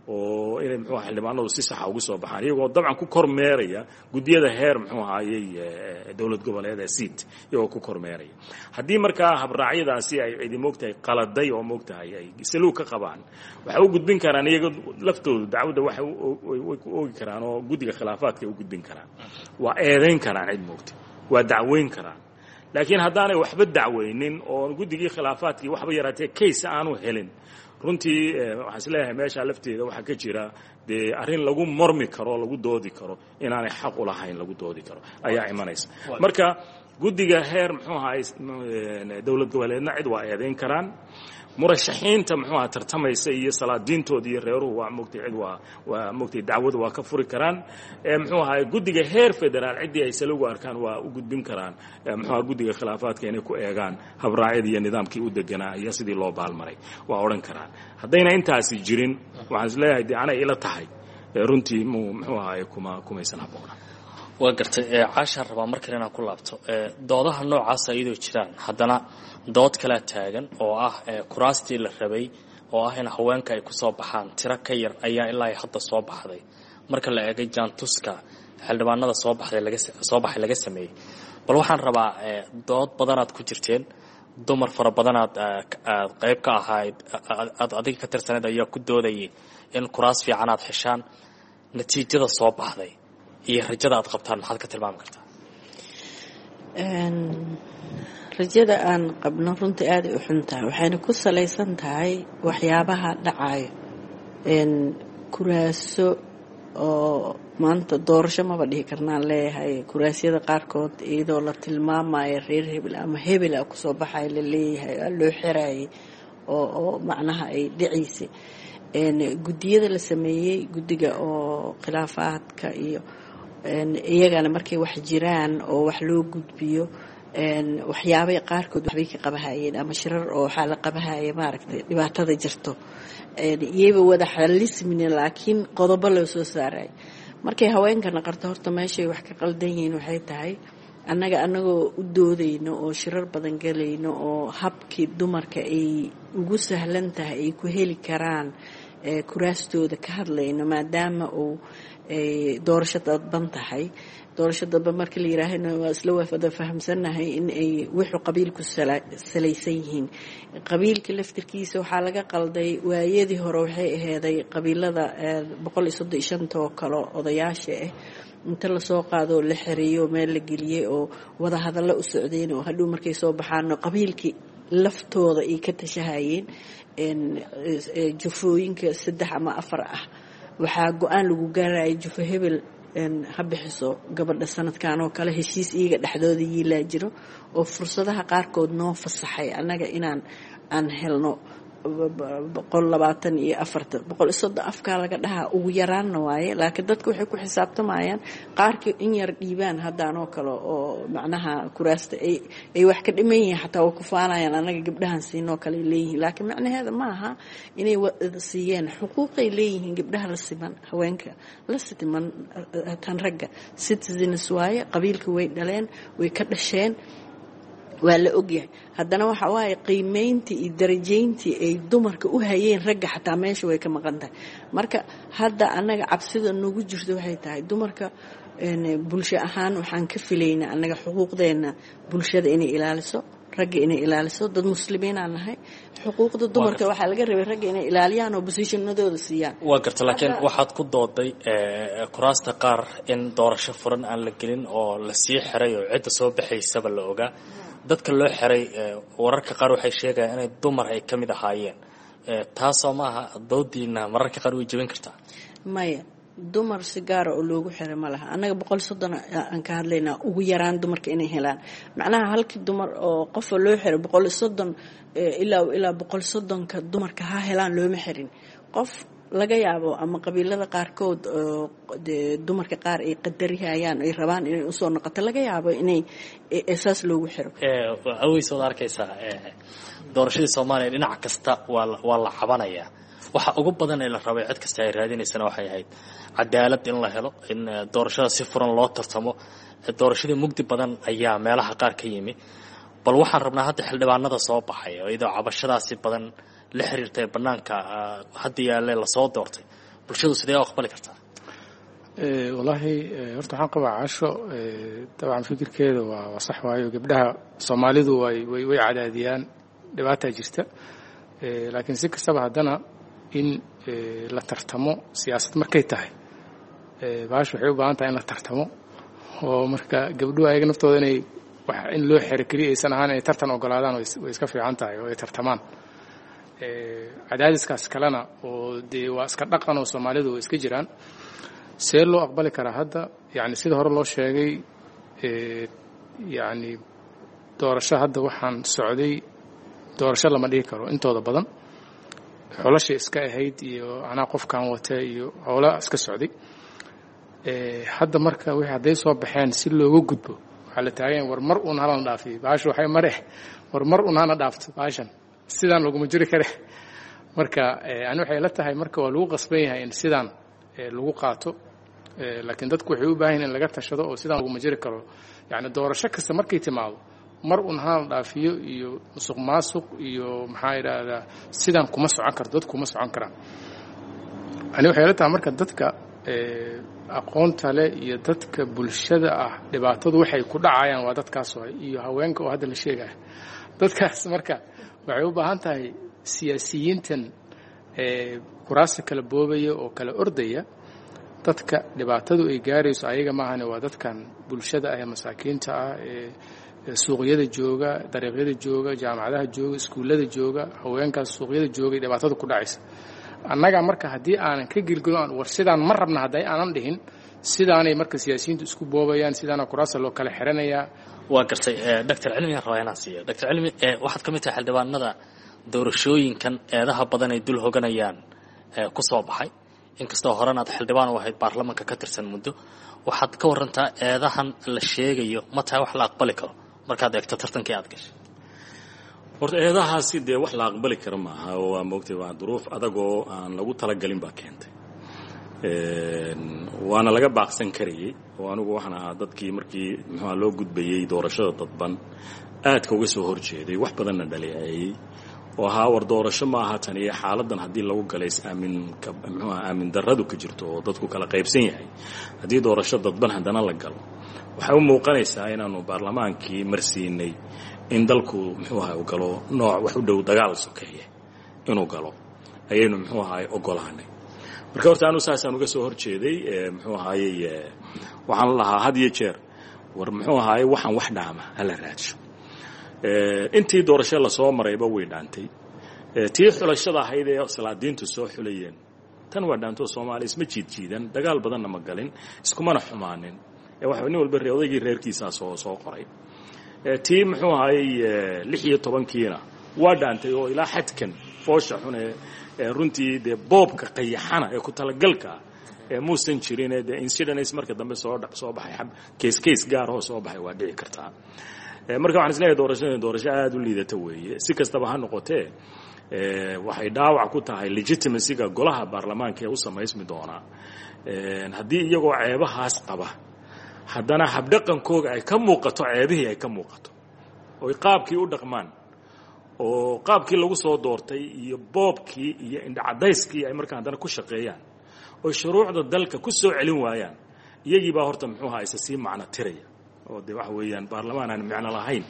oo inay muxuu ahaa xildhibaanadu si saxa ugu soo baxaan iyagoo dabcan ku kormeeraya guddiyada heer muxuu ahaayey dowlad goboleed ee siit iyagoo ku kormeeraya haddii markaa habraacyadaasi ay cidi moogtahay qaladay oo moogtahay ay saluug ka qabaan waxay u gudbin karaan iyaga laftoodu dacwadda waxay ku oogi karaan oo guddiga khilaafaadka ay u gudbin karaan waa eedayn karaan cid moogtay waa dacweyn karaan laakiin haddaanay waxba dacweynin oo guddigii khilaafaadkii waxba yaraatee case aanu helin runtii waxaan isleeyahay meesha lafteeda waxaa ka jira dee arrin lagu mormi karo lagu doodi karo inaanay xaq u lahayn lagu doodi karo ayaa imanaysa marka guddiga heer muxuu ahaay dowlad goboleedna cid waa eedayn karaan murashaxiinta muxuu ahaa tartamaysa iyo salaadiintooda iyo reeruhu waa moogtay cid waa moogtay dacwadu waa ka furi karaan muxuu ahaay guddiga heer federaal ciddii ay salugu arkaan waa u gudbin karaan muxuu ahaa guddiga khilaafaadka inay ku eegaan habraacyadii iyo nidaamkii u deganaa iyo sidii loo baalmaray waa odhan karaan haddayna intaasi jirin waxaan isleeyahay dee anay ila tahay runtii muxuu ahaay kumaysan habboona waa gartay caashaan rabaa markale inaan ku laabto doodaha noocaasa iyadoo jiraan haddana dood kalea taagan oo ah kuraastii la rabay oo ah in haweenka ay ku soo baxaan tiro ka yar ayaa ilaa ay hadda soo baxday marka la eegay jaantuska xildhibaanada soo baxay laga sameeyey bal waxaan rabaa dood badanaad ku jirteen dumar fara badanaad aad qayb ka ahayd aad adiga ka tirsaneed ayaa ku doodayay in kuraas fiican aad xeshaan natiijada soo baxday iyo rajada aad qabtaan maxaad ka tilmaami kartaa rajada aan qabno runtii aaday u xun tahay waxayna ku salaysan tahay waxyaabaha dhacayo kuraaso oo maanta doorasho maba dhihi karnaan leeyahay kuraasyada qaarkood iyadoo la tilmaamayo reer hebel ama hebela kusoo baxay la leeyahay aa loo xirayay oo macnaha ay dhacaysay guddiyada la sameeyey guddiga oo khilaafaadka iyo iyagana markay wax jiraan oo wax loo gudbiyo waxyaabay qaarkood waxbay ka qabahayeen ama shirar oo waxaa la qabahaya maaragtay dhibaatada jirto iyaba wada xalismina laakiin qodobo loo soo saaray markay haweenkana qarto horta meeshay wax ka qaldan yihiin waxay tahay annagoo u doodayno oo shirar badan galayno oo habkii dumarka ay ugu sahlan tahay ay ku heli karaan kuraastooda ka hadlayno maadaama uu doorasho dadban tahay doorasho dadban marka la yiraahdo waa isla wada fahamsanahay in ay wuxuu qabiilku salaysan yihiin qabiilka laftirkiisa waxaa laga qalday waayadii hore waxay aheeday qabiilada 135 oo kale odayaasha ah inta la soo qaado la xiriyo meel la geliyay oo wada hadallo u socdeen oo hadhow markay soo baxaan qabiilkii laftooda ay ka tashahayeen jufooyinka 3 ama 4 ah waxaa go-aan lagu gaarayay jufo hebel ha bixiso gabadha sanadkan oo kale heshiis iyaga dhexdooda yiilaa jiro oo fursadaha qaarkood noo fasaxay annaga aan helno 124 afkaa laga dhahaa ugu yaraanna waaye laakiin dadka waxay ku xisaabtamayaan qaarkii in yar dhiibaan haddaanoo kale oo macnaha kuraasta ay wax ka dhiman yihiin xataa way ku faanayaan anaga gabdhahan siinoo kale leeyihiin laakiin macnaheeda ma aha inay siiyeen xuquuqay leeyihiin gabdhaha la siman haweenka la siman tan ragga citizens waaye qabiilka way dhaleen way ka dhasheen waa la ogyahay haddana waxa waaye qiimayntii iyo darajayntii ay dumarka u hayeen ragga xataa meesha way ka maqan tahay marka hadda annaga cabsida nagu jirto waxay tahay dumarka bulsho ahaan waxaan ka filaynaa annaga xuquuqdeena bulshada inay ilaaliso ragga inay ilaaliso dad muslimiinaan nahay xuquuqda dumarka waxaa laga rabay ragga inay ilaaliyaan oo bosiishanadooda siiyaan waa garta laakiin waxaad ku dooday kuraasta qaar in doorasho furan aan la gelin oo la sii xiray oo cidda soo baxaysaba la ogaa dadka loo xiray wararka qaar waxay sheegayaan inay dumar ay ka mid ahaayeen taasoo maaha doodiina mararka qaar way jebin kartaa maya dumar si gaara oo loogu xiray ma laha annaga 130 aan ka hadlaynaa ugu yaraan dumarka inay helaan macnaha halkii dumar oo qofa loo xiray 130 ilaa 130ka dumarka ha helaan looma xirin qof laga yaabo ama qabiilada qaarkood dumarka qaar ay qadarihayaan ay rabaan inay usoo noqoto laga yaabo inay asaas loogu xiro aweysood arkaysaa doorashadii Soomaaliya dhinac kasta waa la cabanayaa waxa ugu badan ee la rabay cid kasta ay raadinaysana waxay ahayd cadaalad in la helo in doorashada si furan loo tartamo doorashadii mugdi badan ayaa meelaha qaar ka yimi bal waxaan rabnaa hadda xildhibaanada soo baxay oo iyadoo cabashadaasi badan la xiriirtay banaanka hadda yaale la soo doortay bulshadu sidee u aqbali kartaa wallahi horta waxaan qabaa casho dabcan fikirkeeda waa sax waayo gabdhaha Soomaalidu way cadaadiyaan dhibaato jirta laakiin si kastaba haddana in la tartamo siyaasad markay tahay baash waxay u baahan tahay in la tartamo oo marka gabdhuhu ayaga naftooda inay wax in loo xiro kaliya aysan ahaan inay tartan ogolaadaan way iska fiican tahay oo ay tartamaan cadaadiskaas kalena oo dee waa iska dhaqan oo Soomaalidu way iska jiraan see loo aqbali karaa hadda yani sida hore loo sheegay yani doorasho hadda waxaan socday doorasho lama dhigi karo intooda badan xulasha iska ahayd iyo anaa qofkan wata iyo howla iska socday hadda marka wixii hadday soo baxeen si looga gudbo waxaa la taagan war mar uun halan dhaafiyo baashu waxay mare war mar uun hana dhaafto baashan sidaan laguma jiri kare marka ani waxay la tahay marka waa lagu qasban yahay in sidaan lagu qaato laakiin dadku waxay u baahan in laga tashado oo sidaan laguma jiri karo yani doorasho kasta markay timaado mar uun hana dhaafiyo iyo musuqmaasuq iyo maxaa yiraahdaa sidaan kuma socon karto dad kuma socon karaan ani waxay la tahay marka dadka aqoonta leh iyo dadka bulshada ah dhibaatadu waxay ku dhacayaan waa dadkaas iyo haweenka oo hadda la sheegay dadkaas marka waxay u baahan tahay siyaasiyiintan kuraasta kala boobaya oo kala ordaya dadka dhibaatadu ay gaarayso ayaga maahane waa dadkan bulshada ah ee masaakiinta ah ee suuqyada jooga dariiqyada jooga jaamacadaha jooga iskuulada jooga haweenkaas suuqyada jooga dhibaatada ku dhacaysa annaga marka haddii aanan ka gelgelin war sidaan ma rabna hadday aanan dhihin sidaanay marka siyaasiyiintu isku boobayaan sidaana kuraasta loo kala xiranayaa waa gartay Dr. Cilmi Raayana siiyo Dr. Cilmi waxaad ka mid tahay xildhibaanada doorashooyinkan eedaha badan ay dul hoganayaan ku soo baxay inkastoo horena aad xildhibaan u ahayd baarlamaanka ka tirsan muddo waxaad ka warantaa eedahan la sheegayo ma tahay wax la aqbali karo markaad eegto tartankii aad gashay horta eedahaasi dee wax la aqbali karo maaha oo waa moogtay waa duruuf adagoo aan lagu talagalin baa keentay waana laga baaqsan karayay oo anigu waxaan ahaa dadkii markii muxuu loo gudbayay doorashada dadban aadka uga soo horjeeday wax badanna dhaleeceeyay oo ahaa war doorasho ma aha tan iyo xaaladan haddii lagu galays aamin darradu ka jirto oo dadku kala qaybsan yahay haddii doorasho dadban haddana la galo waxay u muuqanaysaa inaanu baarlamaankii marsiinay in dalku muxuu ahaa u galo nooc wax u dhow dagaal sokeeye inuu galo ayaynu muxuu ahaa ogolaanay marka horta aanu saasaan uga soo horjeeday muxuu ahaayey waxaan lahaa had iyo jeer war muxuu ahaayey waxaan wax dhaama hala raadsho intii doorasho la soo marayba way dhaantay tii xulashada ahayd ee salaadiintu soo xulayeen tan waa dhaanto Soomaaliya isma jiidjiidan dagaal badanna ma galin iskumana xumaanin waxa nin walba odaygii reerkiisa soo qoray tii muxuu ahaayey 16 kiina waa dhaantay oo ilaa xadkan foosha xun ee runtii dee boobka qayaxana ee ku talagalka ee muusan jirin dee incidents marka dambe soo baxay case gaar oo soo baxay waa dhici kartaa. Marka waxaan isleeyahay doorasho aad u liidata weeye. Si kastaba ha noqotee waxay dhaawac ku tahay legitimacyga golaha baarlamaanka ee u samaysmi doonaa haddii iyagoo ceebahaas qaba haddana habdhaqankooga ay ka muuqato ceebihii ay ka muuqato oy qaabkii u dhaqmaan oo qaabkii lagu soo doortay iyo boobkii iyo indhacadayskii ay markaa haddana ku shaqeeyaan oo shuruucda dalka ku soo celin waayaan iyagii baa horta muxuu ahaa isa sii macno tiraya oo dee waxa weeyaan baarlamaan aan macno lahayn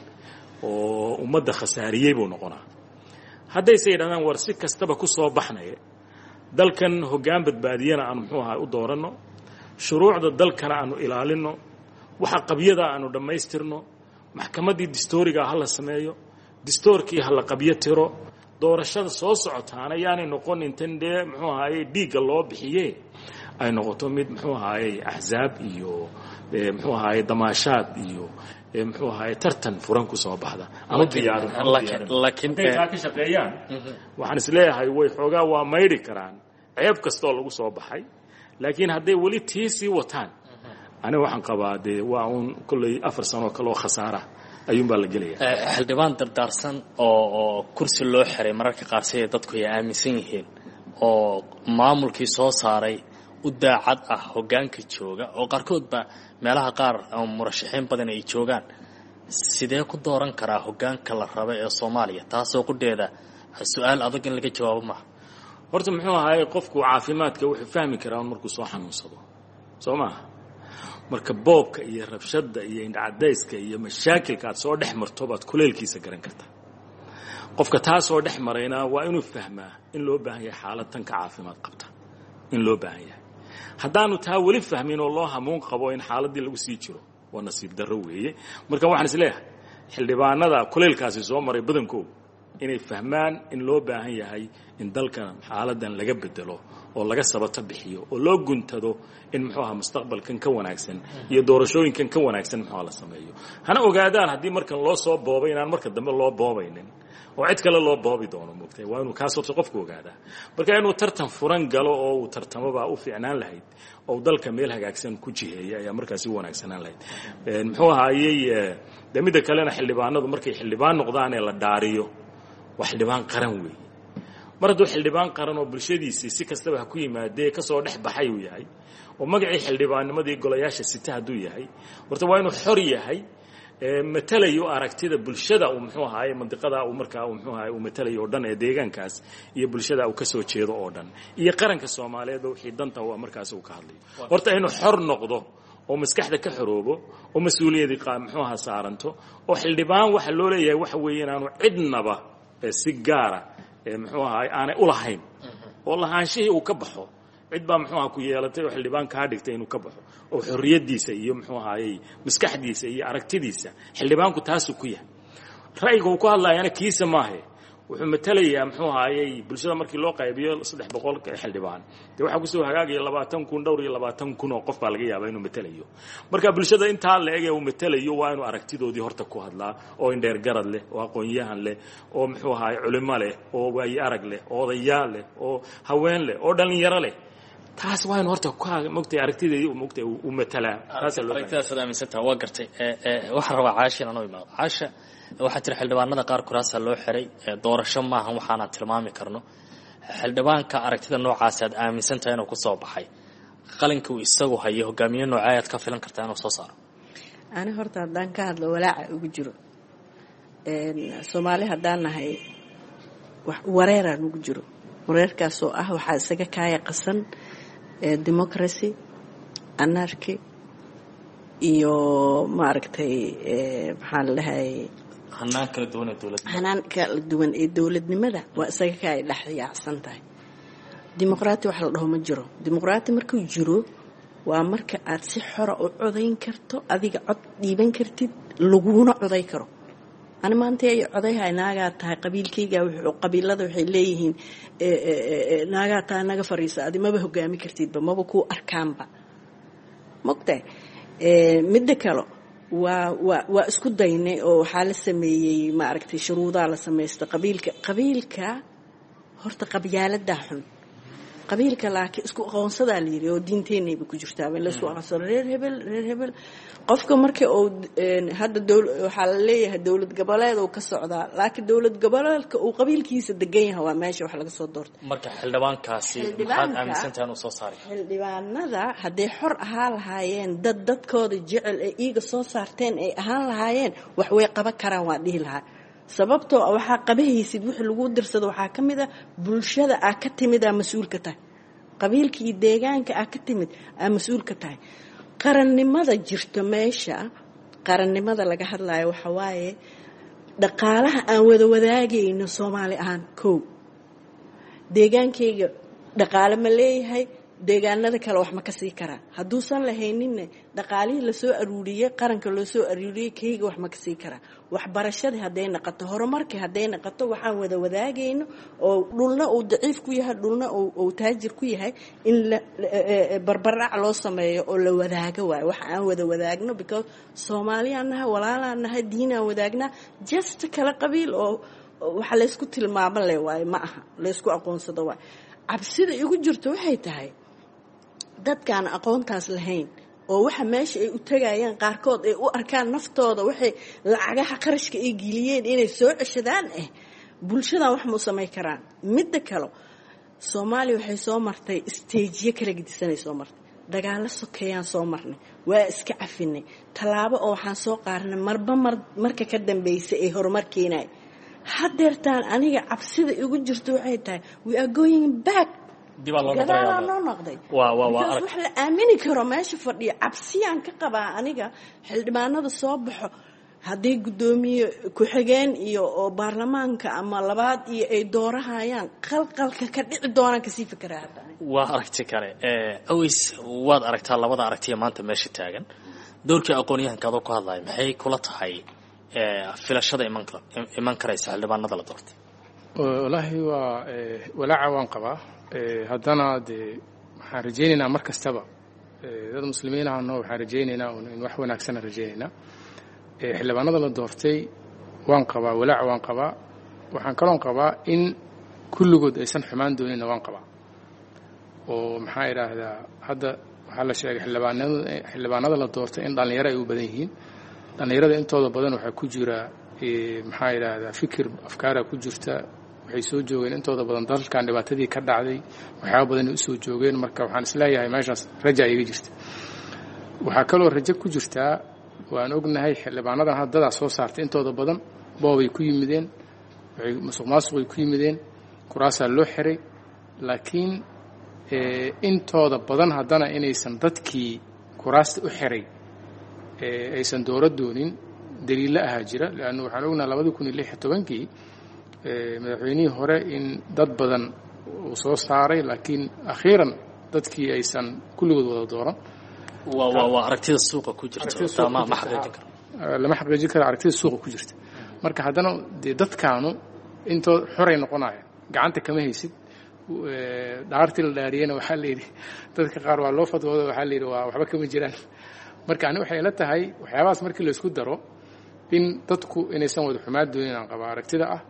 oo ummadda khasaariyey buu noqonaa. haddayse yidhahdaan war si kastaba ku soo baxnaya dalkan hoggaan badbaadiyana aanu muxuu ahaa u dooranno shuruucda dalkana aanu ilaalinno waxa qabyada aanu dhammaystirno maxkamaddii distooriga ha la sameeyo distoorkii ha la qabyo tiro doorashada soo socotaana yaanay noqon intan dee muxuu ahaaye dhiigga loo bixiye ay noqoto mid muxuu ahaaye axzaab iyo muxuu ahaaye damaashaad iyo muxuu ahaaye tartan furan ku soo baxda ama laakiin taa ka shaqeeyaan waxaan isleeyahay way xoogaa waa maydhi karaan ceeb kastoo lagu soo baxay laakiin hadday weli tii sii wataan aniga waxaan qabaa dee waa uun kolley 4 sano kale oo khasaara ayuunbaa la gelaya. xildhibaan dardaarsan oo kursi loo xiray mararka qaar siday dadku ay aaminsan yihiin oo maamulkii soo saaray u daacad ah hoggaanka jooga oo qaarkoodba meelaha qaar ama murashaxiin badan ay joogaan sidee ku dooran karaa hoggaanka la raba ee Soomaaliya taasoo qudheeda su'aal adag in laga jawaabo ma horta muxuu ahaay qofku caafimaadka wuxuu fahmi karaa markuu soo xanuunsado soo ma marka boobka iyo rabshada iyo indhacadayska iyo mashaakilka aad soo dhex marto baad kuleelkiisa garan kartaa. qofka taasoo dhex marayna waa inuu fahmaa in loo baahan yahay xaalad tan ka caafimaad qabta in loo baahan yahay haddaanu taa weli fahmin oo loo hamuun qabo in xaaladii lagu sii jiro waa nasiib darro weeye. marka waxaan isleeyahay xildhibaanada kuleelkaasi soo maray badankooda inay fahmaan in loo baahan yahay in dalkan xaaladan laga bedelo oo laga sabata bixiyo oo loo guntado in muxuu ahaa mustaqbalkan ka wanaagsan iyo doorashooyinkan ka wanaagsan muxuu la sameeyo. hana ogaadaan haddii markan loo soo boobay inaan marka dambe loo boobaynin oo cid kale loo boobi doono moogtay waa inuu kaas horta qofku ogaadaa. marka inuu tartan furan galo oo uu tartamaba u fiicnaan lahayd oo dalka meel hagaagsan ku jiheeya ayaa markaas u wanaagsanaan lahayd. muxuu ahaayey midda kalena xildhibaanadu markay xildhibaan noqdaan ee la dhaariyo wax xildhibaan qaran weeye. mar hadduu xildhibaan qaran oo bulshadiisii si kastaba ha ku yimaadee ka soo dhex baxay uu yahay oo magacii xildhibaannimadii golayaasha sita hadduu yahay horta waa inuu xor yahay matalayo aragtida bulshada uu muxuu ahaay mandiqada uu markaa muxuu ahaay uu matalayo oo dhan ee deegaankaas iyo bulshada uu ka soo jeedo oo dhan iyo qaranka Soomaaliyeed oo wixii danta uu markaas uu ka hadlayo horta inuu xor noqdo oo maskaxda ka xoroobo oo mas'uuliyadii muxuu ahaa saaranto oo xildhibaan waxa loo leeyahay waxa weeye inaanu cidnaba si gaara muxuu ahaay aanay u lahayn oo lahaanshihii uu ka baxo cid baa muxuu ahaa ku yeelatay oo xildhibaan ka dhigtay inuu ka baxo oo xorriyadiisa iyo muxuu ahaayay maskaxdiisa iyo aragtidiisa xildhibaanku taas ku yahay ra'yiga uu ku hadlayana kiisa maahe wuxuu matalayaa muxuu ahaayay bulshada markii loo qaybiyo 300 xildhibaan waxa ku soo hagaagaya 20,000 dhowr iyo 20,000 oo qof baa laga yaabaa inuu matalayo. marka bulshada inta la eegay uu matalayo waa inuu aragtidoodii horta ku hadlaa oo indheer garad leh oo aqoon-yahan leh oo muxuu ahaayay culimo leh oo waayi arag leh oo odayaal leh oo haween leh oo dhalinyaro leh taas waa inuu horta ku moogtay aragtideedii uu moogtay uu matalaa taas loo aragtidaas aaminsantaa waa gartay waxa raba caashin anoo imaado caasha waxa tir xildhibaanada qaar kuraasa loo xiray doorasho maahan waxaana tilmaami karno xildhibaanka aragtida noocaas aad aaminsantahay inuu ku soo baxay qalinka uu isagu hayo hogaamiye noocaad ka filan kartaa inuu soo saaro. ani horta haddaan ka hadlo walaaca ugu jiro Soomaali haddaan nahay wax wareeraan ugu jiro wareerkaas oo ah waxa isaga kaaya qasan democracy anarchy iyo maaragtay maxaa la dhahay hanaan kala duwan ee dawladnimada waa isaga ka ay dhaxyaacsan tahay. dimuqraati wax la dhaho ma jiro. dimuqraati markuu jiro waa marka aad si xor ah u codayn karto adiga cod dhiiban kartid laguna coday karo. ana maanta ay coday naaga tahay qabiilkayga wuxuu qabiilada waxay leeyihiin naaga taa naga fariisa adimaba hogaami kartidba maba ku arkaanba mogtay midda kale waa isku daynay oo waxa la sameeyay ma aragtay shuruudaha la sameeyay qabiilka horta qabyaalada xun qabiilka laakiin isku aqoonsadaa la yiri oo diinteenayba ku jirtaa in la isku aqoonsado reer hebel qofka markii uu hadda waxaa la leeyahay dowlad goboleed uu ka socdaa laakiin dowlad goboleedka uu qabiilkiisa degan yahay waa meesha wax laga soo doortay marka xildhibaankaasi maxaad aaminsantahay inuu soo saaray xildhibaanada hadday xor ahaan lahaayeen dadkooda jecel ee iiga soo saarteen ay ahaan lahaayeen wax way qaban karaan waa dhihi lahaa sababtoo waxaa qabahaysid wixii lagu dirsado waxaa ka mid ah bulshada aa ka timid aa mas-uul ka tahay qabiilka iyo deegaanka aa ka timid aa mas-uul ka tahay qarannimada jirto meesha qarannimada laga hadlayo waxa waaye dhaqaalaha aan wada wadaagayno soomaali ahaan kow deegaankayga dhaqaale ma leeyahay deegaanada kale wax ma ka sii karaa hadduusan lahayninna dhaqaalihii lasoo aruuriyey qaranka loo soo aruuriyey kayga wax ma ka sii karaa waxbarashadii hadday naqato horumarkii hadday naqato waxaan wada wadaagayno oo dhulna uu daciif ku yahay dhulna uu taajir ku yahay in barbardhac loo sameeyo oo la wadaago waayo waxa aan wada wadaagno because soomaaliyaan nahay walaalaan nahay diinaan wadaagnaa just kala qabiil oo waxa laysku tilmaamo le waayo ma aha laysku aqoonsado waayo cabsida igu jirto waxay tahay dadkaan aqoontaas lahayn oo waxa meesha ay u tagayaan qaarkood ay u arkaan naftooda waxay lacagaha qarashka ay geliyeen inay soo ceshadaan bulshadan wax ma u samayn karaan midda kale Soomaaliya waxay soo martay stage kala gedisanay soo martay dagaalo sokeeyaan soo marnay waa iska cafinay talaabo oo waxaan soo qaarnay marka ka dambeysay ee horumar keenay hadeertaan aniga cabsida igu jirto waxay tahay we are going back gadaal noqday wax la aamini karo meesha fadhiyo cabsiyaan ka qabaa aniga xildhibaanada soo baxo haddii gudoomiye ku-xigeen iyo oo baarlamaanka ama labaad iyo ay doorahayaan qalqalka ka dhici doonaan kasii fikiraa hadda waa aragti kale aways waad aragtaa labada aragtiya maanta meesha taagan doorkii aqoon-yahanka adoo ku hadlaya maxay kula tahay filashada iman karaysa xildhibaanada la doortay wallaahi waa walaaca waan qabaa haddana dee waxaan rajaynaynaa mar kastaba dad muslimiin ahno waxaan rajaynaynaa in wax wanaagsan rajaynaynaa xildhibaanada la doortay waan qabaa walaaca waan qabaa waxaan kaloon qabaa in kulligood aysan xumaan doonina waan qabaa oo maxaa idhaahdaa hadda waxaa la sheegay xildhibaanada la doortay in dhallinyaro ay u badan yihiin dhallinyarada intooda badan waxaa ku jira maxaa idhaahdaa fikir afkaara ku jirta waxay soo joogeen intooda badan dalkan dhibaatadii ka dhacday waxyaaba badan ay usoo joogeen marka waxaan isleeyahay meeshaas raja iga jirta waxaa kaloo rajo ku jirtaa waan ognahay xildhibaanadan haddadaa soo saartay intooda badan boobay ku yimideen musuq maasuqay ku yimideen kuraasaa loo xiray laakiin intooda badan haddana inaysan dadkii kuraasta u xiray aysan dooro doonin daliilla ahaa jira leanna waxaan ognahay 2016 madaxweynihii hore in dad badan uu soo saaray laakiin akhiiran dadkii aysan kulligood wada dooran waa aragtida suuqa ku jirta ma xaqiijin karo lama xaqiijin karo aragtida suuqa ku jirta marka haddana dee dadkaanu intoo xoray noqonaya gacanta kama haysid dhaartii la dhaariyena waxaa la yidhi dadka qaar waa loo fadwooda waxaa la yidhi waa waxba kama jiraan marka ani waxay la tahay waxyaabahaas markii la isku daro in dadku inaysan wada xumaad doonin aan qaba aragtida ah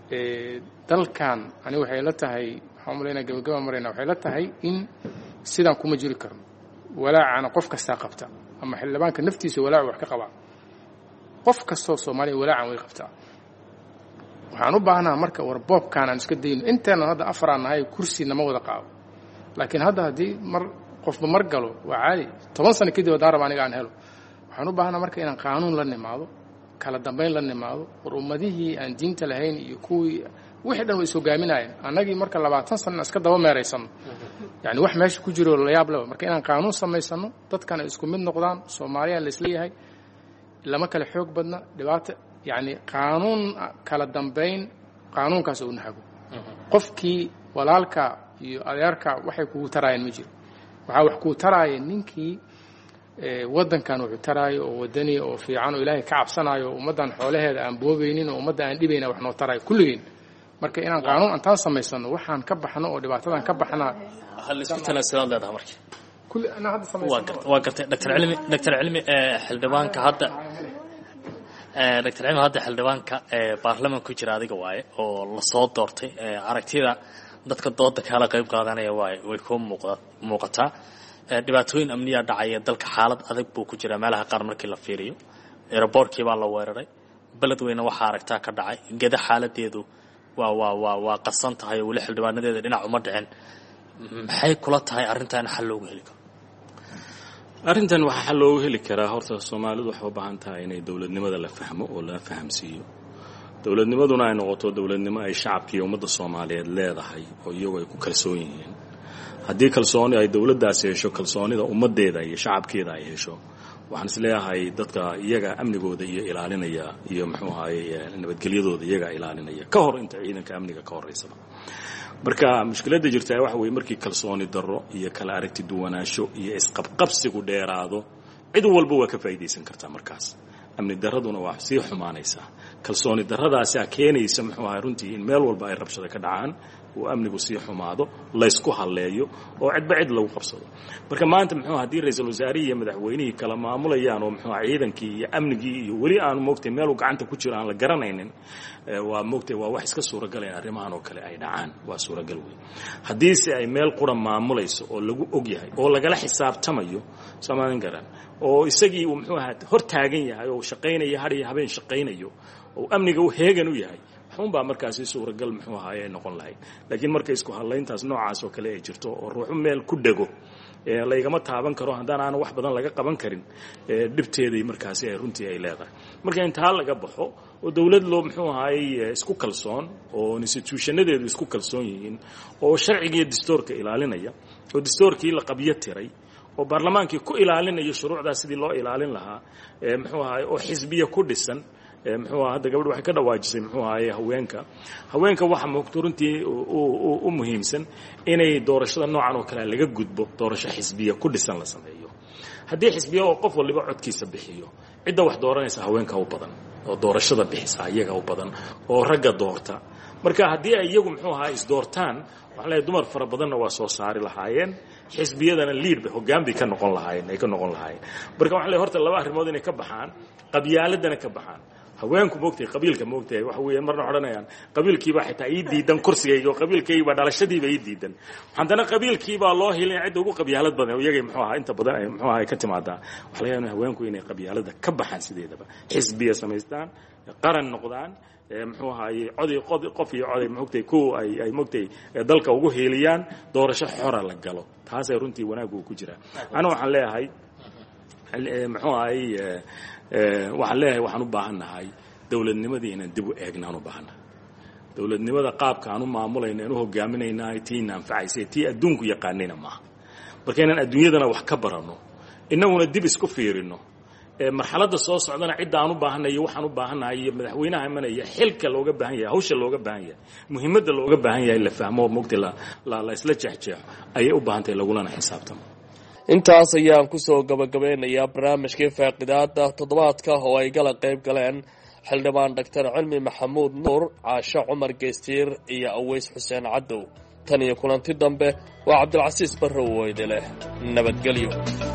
dalkan ani waxay la tahay waxaan umaleynaa gabagaba marayna waxay la tahay in sidaan kuma jiri karno walaacana qof kastaa qabta ama xildhibaanka naftiisa walaac wax ka qabaa qof kastoo Soomaaliya walaacan way qabtaa waxaan u baahnaa marka war boobkaan aan iska dayno intaana hadda afraan nahay kursi nama wada qaado laakiin hadda haddii mar qofba mar galo waa caadi 10 sano kadib haddaan rabo aniga aan helo waxaan u baahnaa marka inaan qaanuun la nimaado kala dambayn la nimaado war ummadihii aan diinta lahayn iyo kuwii wixii dhan way soo gaaminayeen annagii marka 20 sano iska daba meeraysano yani wax meesha ku jiro la yaab leh marka inaan qaanuun samaysano dadkan ay isku mid noqdaan Soomaaliya la isleeyahay lama kala xoog badna dhibaato yani qaanuun kala dambayn qaanuunkaas uu nahago qofkii walaalka iyo adeerka waxay kugu taraayeen ma jiro waxa wax ku taraayeen ninkii wadankan wuxuu taraayo oo wadani oo fiican oo Ilaahay ka cabsanayo ummadan xoolaheeda aan boobeynin oo ummadan aan dhibayna wax noo taraayo kulligeen marka inaan qaanuun antaan samaysano waxaan ka baxno oo dhibaatadan ka baxnaa hal isku tanaasulad leedahay markii kulli ana hadda samaysano waa gartay Dr. Cilmi xildhibaanka hadda dr cimo hadda xildhibaanka baarlaman ku jira adiga waaye oo lasoo doortay aragtida dadka dooda kala qayb qaadanaya way ku muuqataa dhibaatooyin amniya dhacaya dalka xaalad adag buu ku jiraa meelaha qaar markii la fiiriyo airportkii baa la weeraray beledweyne waxaa aragtaa ka dhacay geda xaaladeedu waa qasan tahay oo weli xildhibaanadeeda dhinac uma dhicin maxay kula tahay arrintan xal loogu heli karo arrintan waxaa xal loogu heli karaa horta Soomaalidu waxay u baahan tahay inay dawladnimada la fahmo oo la fahamsiiyo dawladnimaduna ay noqoto dawladnimo ay shacabka iyo ummadda Soomaaliyeed leedahay oo iyagu ay ku kalsoon yihiin haddii kalsooni ay dawladdaasi hesho kalsoonida ummadeeda iyo shacabkeeda ay hesho waxaan isleeyahay dadka iyaga amnigooda iyo ilaalinaya iyo muxuu ahaayay nabadgelyadooda iyaga ilaalinaya ka hor inta ciidanka amniga ka horeysana marka mushkiladda jirta waxa weeye markii kalsooni darro iyo kala aragti duwanaansho iyo isqabqabsigu dheeraado cid walba waa ka faa'iideysan kartaa markaas amni darraduna waa sii xumaanaysaa kalsooni darradaasi keenaysa muxuu ahaay runtii in meel walba ay rabshado ka dhacaan oo amnigu sii xumaado la isku haleeyo oo cidba cid lagu qabsado marka maanta muxuu haddii ra'iisul wasaarihi iyo madaxweynihii kala maamulayaan oo muxuu ciidankii iyo amnigii iyo weli aan moogtay meel uu gacanta ku jiro aan la garanaynin waa moogtay waa wax iska suuragal in arrimahan oo kale ay dhacaan waa suuragal weyn haddii si ay meel qura maamulayso oo lagu og yahay oo lagala xisaabtamayo Soomaalian garan oo isagii uu muxuu ahaa hor taagan yahay oo shaqeynaya hadii habeen shaqeynayo oo amniga uu heegan u yahay baa markaasi suuragal muxuu ahaayay noqon lahayd laakiin markay isku halayntaas noocaas oo kale ay jirto oo ruuxu meel ku dhago la igama taaban karo haddaan aan wax badan laga qaban karin dhibteedii markaasi ay runtii ay leedahay marka inta laga baxo oo dawlad loo muxuu ahaayay isku kalsoon oo institutionadeedu isku kalsoon yihiin oo sharciga iyo dastuurka ilaalinaya oo dastuurkii la qabiyo tiray oo baarlamaankii ku ilaalinaya shuruucda sidii loo ilaalin lahaa muxuu ahaayay oo xisbiya ku dhisan muxuu hadda gabadh waxay ka dhawaajisay muxuu ahaayay haweenka waxa muqturuntii u muhiimsan inay doorashada noocan oo kale laga gudbo doorasho xisbiya ku dhisan la sameeyo haddii xisbiya oo qof waliba codkiisa bixiyo cidda wax dooranaysa haweenka u badan oo doorashada bixisa iyaga u badan oo ragga doorta marka haddii ay iyagu muxuu ahaayay is doortaan waxa la dumar fara badanna waa soo saari lahaayeen xisbiyadana lead hoggaan bay ka noqon lahaayeen marka waxa la horta laba arrimood inay ka baxaan qabyaaladana ka baxaan haweenku moogtay qabiilka moogtay waxa weeye marna oranayaan qabiilkiiba xitaa ii diidan kursigayga qabiilkayga dhalashadiiba ii diidan haddana qabiilkiiba loo helay cid ugu qabyaalad badan iyaga muxuu ahaa inta badan ay muxuu ahaa ka timaada waxa laga yaabaa haweenku inay qabyaalada ka baxaan sideedaba xisbiya samaystaan qaran noqdaan muxuu ahaayay qof iyo coday moogtay ku ay moogtay dalka ugu heeliyaan doorasho xora la galo taas ay runtii wanaag ku jira ana waxaan leeyahay muxuu ahaayay waxaan u baahanahay dawladnimadii inaan dib u eegnaan u baahanahay dawladnimada qaabka aan u maamulayno aan u hogaaminaynahay tii naanfacaysay tii adduunku yaqaanayna maaha marka inaan adduunyadana wax ka barano innaguna dib isku fiirino marxaladda soo socdana cidda aan u baahanayo waxaan u baahanahay iyo madaxweynaha imanaya xilka looga baahan yahay hawsha looga baahan yahay muhiimadda looga baahan yahay la fahmo moogtay la isla jeexjeexo ayay u baahan tahay lagulana xisaabtamo intaas ayaan kusoo gabagabeynayaa barnaamijkii faaqidaada toddobaadka oo ay gala qayb galeen xildhibaan dr cilmi maxamuud nuur caasho cumar geestiir iyo aweys xuseen cadow tan iyo kulanti dambe waa cabdilcasiis barrow weyde leh nabadgelyo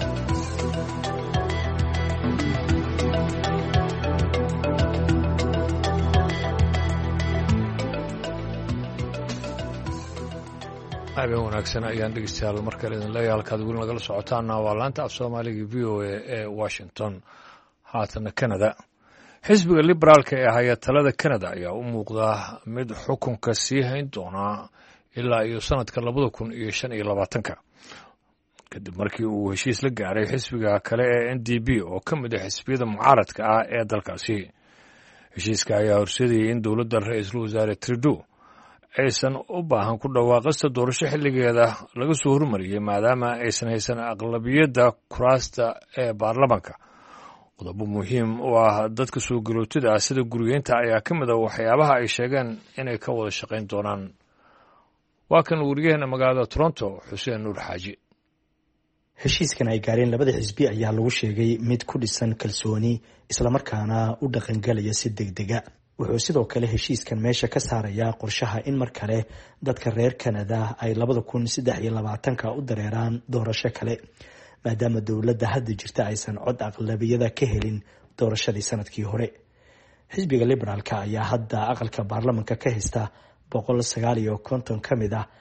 habeen wanaagsan ayaan dhegeystayaal mar kale idin leeyahay halkaad weli nagala socotaana waa laanta af soomaaliga v o a ee washington haatana canada xisbiga liberaalka ee haya talada canada ayaa u muuqdaa mid xukunka sii hayn doonaa ilaa iyo sanadka 2025 kadib markii uu heshiis la gaaray xisbiga kale ee n d p oo ka mid ah xisbiyada mucaaradka ah ee dalkaasi heshiiska ayaa horseedayay in dowladda ra-iisul wasaare Trudeau aysan u baahan ku dhawaaqista doorasho xilligeeda laga soo hormariyay maadaama aysan haysan aqlabiyadda kuraasta ee baarlamaanka qodobo muhiim u ah dadka soo garootida ah sida guriyeynta ayaa ka mid ah waxyaabaha ay sheegeen inay ka wada shaqayn doonaan waa kan wariyaheena magaalada Toronto Xuseen Nuur Xaaji heshiiskan ay gaareen labada xisbi ayaa lagu sheegay mid ku dhisan kalsooni isla markaana u dhaqangalaya si degdega wuxuu sidoo kale heshiiskan meesha ka saarayaa qorshaha in mar kale dadka reer Canada ay 2023 u dareeraan doorasho kale maadaama dowladda hadda jirta aysan cod aqlabiyada ka helin doorashadii sanadkii hore xisbiga liberaalka ayaa hadda aqalka baarlamanka ka haysta 159 ka mid ah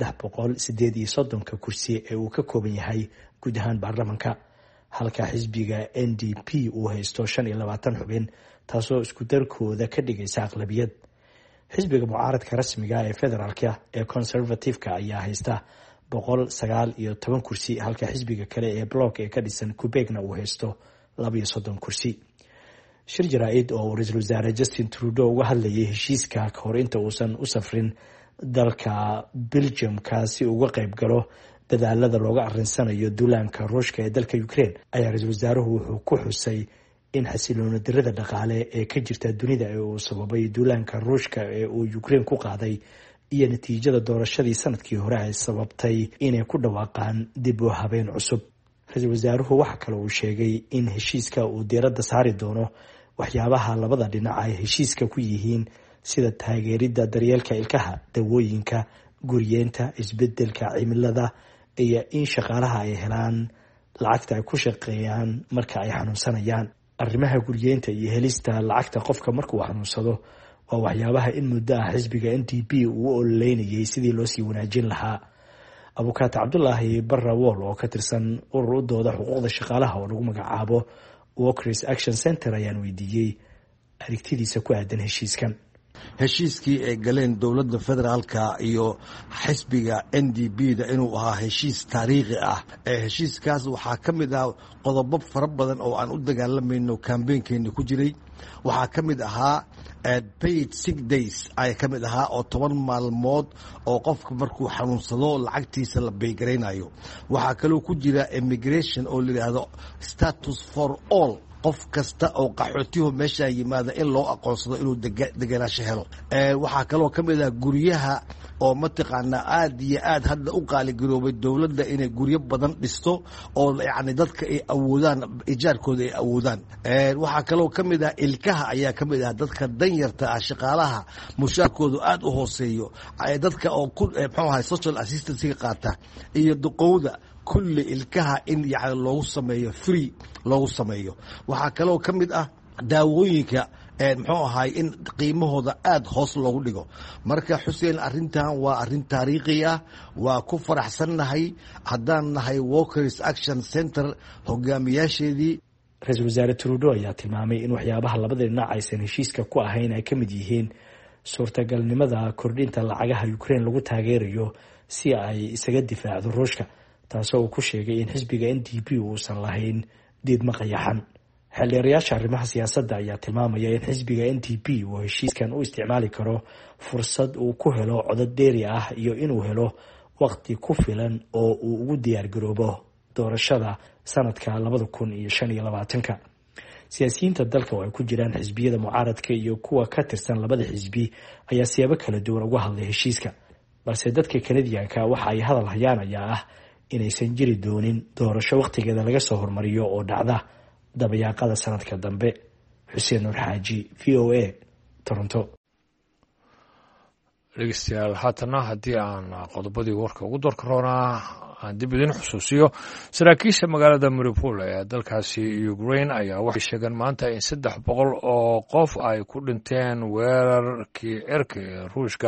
338 kursi ee uu ka kooban yahay guud ahaan baarlamanka, halka xisbiga NDP uu haysto 25 xubin, taasoo isku darkooda ka dhigaysa aqlabiyad. xisbiga mucaaradka rasmiga ee federaalka ee conservative-ka ayaa haysta 119 kursi, halka xisbiga kale ee bloc ee ka dhisan Quebec-na uu haysto 32 kursi. shir jaraa'id oo ra-iisul wasaare Justin Trudeau uga hadlayay heshiiska ka hor inta uusan u safrin dalka Belgium-ka si uga qayb galo dadaalada looga arinsanayo duulaanka Ruushka ee dalka Ukraine, ayaa ra-iisul wasaaruhu wuxuu ku xusay in xasilooni darrida dhaqaale ee ka jirta dunida ee uu sababay duulaanka Ruushka ee uu Ukraine ku qaaday iyo natiijada doorashadii sanadkii hore ay sababtay inay ku dhawaaqaan dib u habeen cusub. ra-iisul wasaaruhu waxa kale uu sheegay in heshiiska uu diiradda saari doono waxyaabaha labada dhinac ay heshiiska ku yihiin, sida taageeridda daryeelka ilkaha, dawooyinka, guriyeenta, isbedelka cimilada iyo in shaqaalaha ay helaan lacagta ay ku shaqeeyaan marka ay xanuunsanayaan. arrimaha guriyeenta iyo helista lacagta qofka markuu xanuunsado waa waxyaabaha in muddo ah xisbiga NDP uu ololeynayay sidii loo sii wanaajin lahaa. abukaate cabdulaahi barra wool oo ka tirsan urur u dooda xuquuqda shaqaalaha oo lagu magacaabo Workers Action Center ayaan weydiiyey aragtidiisa ku aadan heshiiskan. heshiiskii ay galeen dowladda federaalka iyo xisbiga NDP-da inuu ahaa heshiis taariikhi ah. heshiiskaas waxaa ka mid ah qodobo fara badan oo aan u dagaalamayno kambeynkeena ku jiray. waxaa ka mid ahaa paid sick days ayaa ka mid ahaa oo 10 maalmood oo qofka markuu xanuunsado lacagtiisa la beegaraynayo. waxaa kaloo ku jira immigration oo la yidhaahdo status for all, qof kasta oo qaxootihu meesha yimaada in loo aqoonsado inuu deganaansho helo. waxaa kaloo ka mid ah guryaha oo mataqaanaa aad iyo aad hadda u qaaligaroobay dowladda inay guryo badan dhisto oo yacni dadka ay awoodaan ijaarkooda ay awoodaan. waxaa kaloo ka mid ah ilkaha ayaa ka mid ah dadka danyarta ah, shaqaalaha mushaarkoodu aad u hooseeyo, dadka oo muxuu ahay social assistance-ga qaata iyo duqowda kulli ilkaha in yani loogu sameeyo free loogu sameeyo. waxaa kaloo ka mid ah daawooyinka muxuu ahay in qiimahooda aad hoos loogu dhigo. marka xuseen, arrintan waa arrin taariikhi ah, waa ku faraxsannahay haddaan nahay Workers Action Center hogaamiyaasheedii. ra-iisul wasaare Trudeau ayaa tilmaamay in waxyaabaha labada dhinac aysan heshiiska ku ahayn ay ka mid yihiin suurtagalnimada kordhinta lacagaha Ukraine lagu taageerayo si ay isaga difaacdo Ruushka, taasoo uu ku sheegay in xisbiga NDP uusan lahayn diidmo qayaxan. xildhibaanayaasha arrimaha siyaasadda ayaa tilmaamaya in xisbiga NDP uu heshiiskan u isticmaali karo fursad uu ku helo codad dheeri ah iyo inuu helo waqti ku filan oo uu ugu diyaar garoobo doorashada sanadka 2025. siyaasiyiinta dalka oo ay ku jiraan xisbiyada mucaaradka iyo kuwa ka tirsan labada xisbi ayaa siyaabo kala duwan uga hadlay heshiiska, balse dadka Kanadiyaanka waxa ay hadal hayaan ayaa ah inaysan jiri doonin doorasho waqtigeeda laga soo hormariyo oo dhacda dabayaaqada sanadka dambe. xuseen nuur xaaji, VOA, Toronto. dhegeystayaal, haatana haddii aan qodobadii warka ugu door karoonaa aan dib idin xusuusiyo, saraakiisha magaalada Mariupol ee dalkaasi Ukraine ayaa waxay sheegeen maanta in 300 oo qof ay ku dhinteen weerarkii cirka ee Ruushka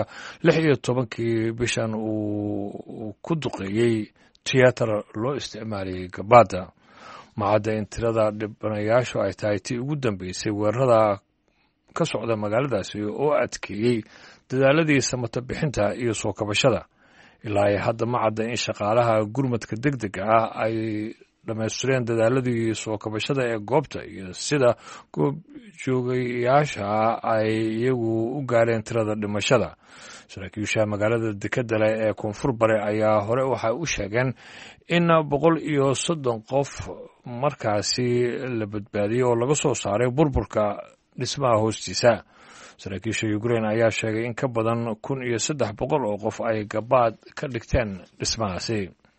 16 bishan uu ku duqeeyey tiyaatar loo isticmaalay Gabada. macadda in tirada dhibanayaashu ay tahay tii ugu dambeysay weerarada ka socda magaaladaasi oo adkeeyey dadaaladii samata bixinta iyo soo kabashada. ilaa ay hadda macadda in shaqaalaha gurmadka degdega ah ay dhammaystireen dadaaladii soo kabashada ee goobta iyo sida goobjoogayaasha ay iyagu u gaareen tirada dhimashada. saraakiisha magaalada dekedale ee koonfur bare ayaa hore waxay u sheegeen in 130 qof markaasi la badbaadiyey oo laga soo saaray burburka dhismaha hoostiisa. saraakiisha Ukraine ayaa sheegay in ka badan 1300 oo qof ay gabaad ka dhigteen dhismahaasi.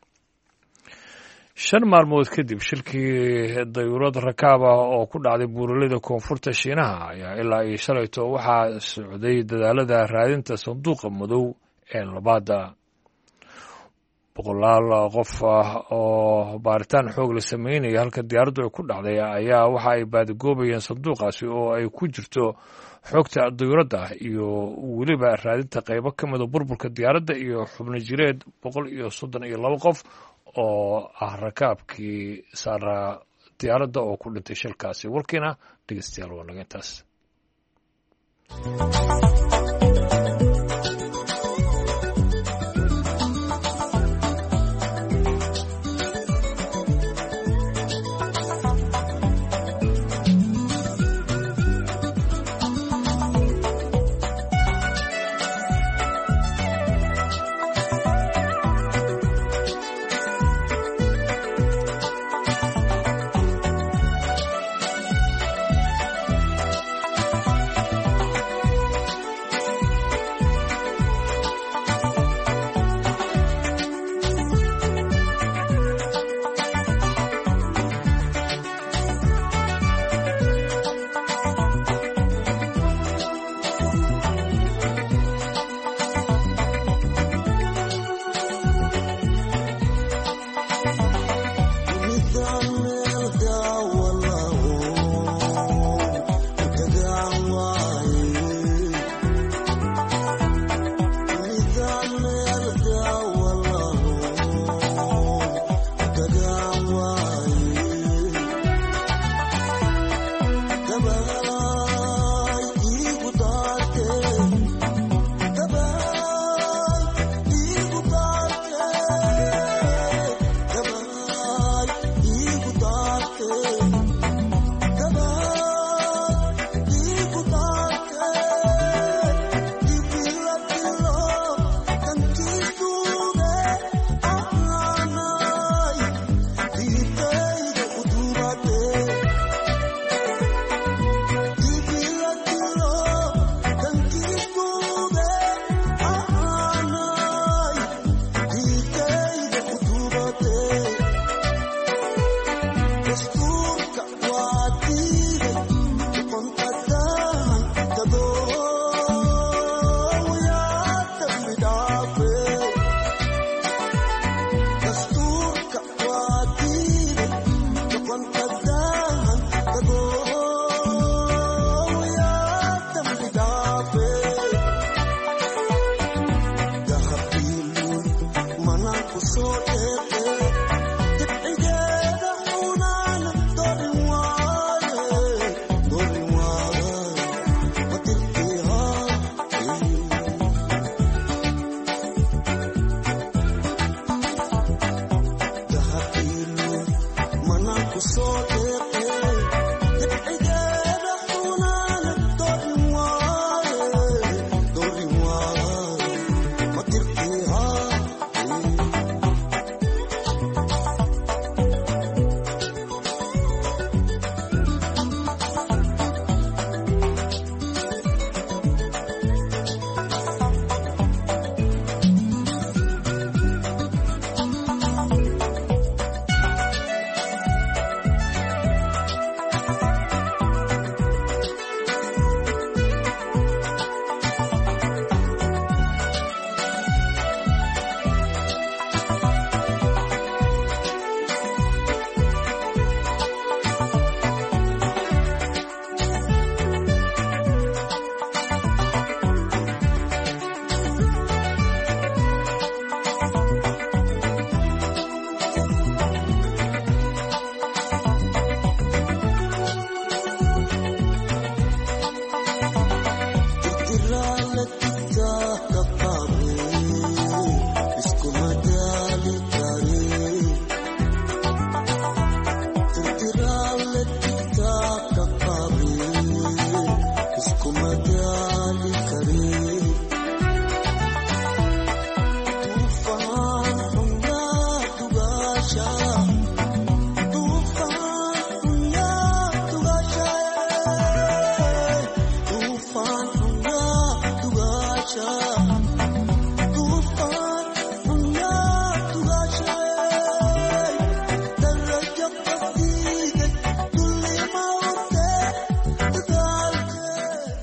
5 maalmood kadib shilkii dayuurad rakaab ah oo ku dhacday buuraleyda koonfurta Shiinaha ayaa ilaa ay shalayto waxaa socday dadaalada raadinta sanduuqa madow ee labaada. boqolaal qof ah oo baaritaan xoog la sameynaya halka diyaaraddu ay ku dhacday ayaa waxa ay baadigoobayeen sanduuqaasi oo ay ku jirto xogta diyuuradda iyo weliba raadinta qaybo ka mida burburka diyaaradda iyo xubno jireed 132 qof oo ah rakaabkii saaraa diyaaradda oo ku dhintay shilkaasi. warkiina dhegeystayaal waa naga intaas.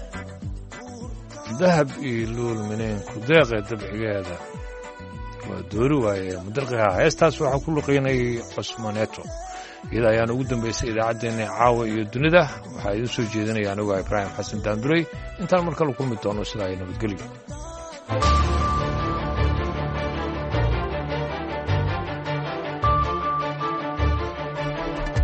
dahab iyo luul mineenku deeqee dabcigeeda waa doori waaye mudarqiha heestaas waxaa ku luqeynayay cusmaneeto iyada ayaana ugu dambaysay idaacaddeenna caawa iyo dunida waxaa idiin soo jeedinaya anigu ibraahim xasan daandurey intaan mar kale kulmi doono sidaa ay nabadgelyo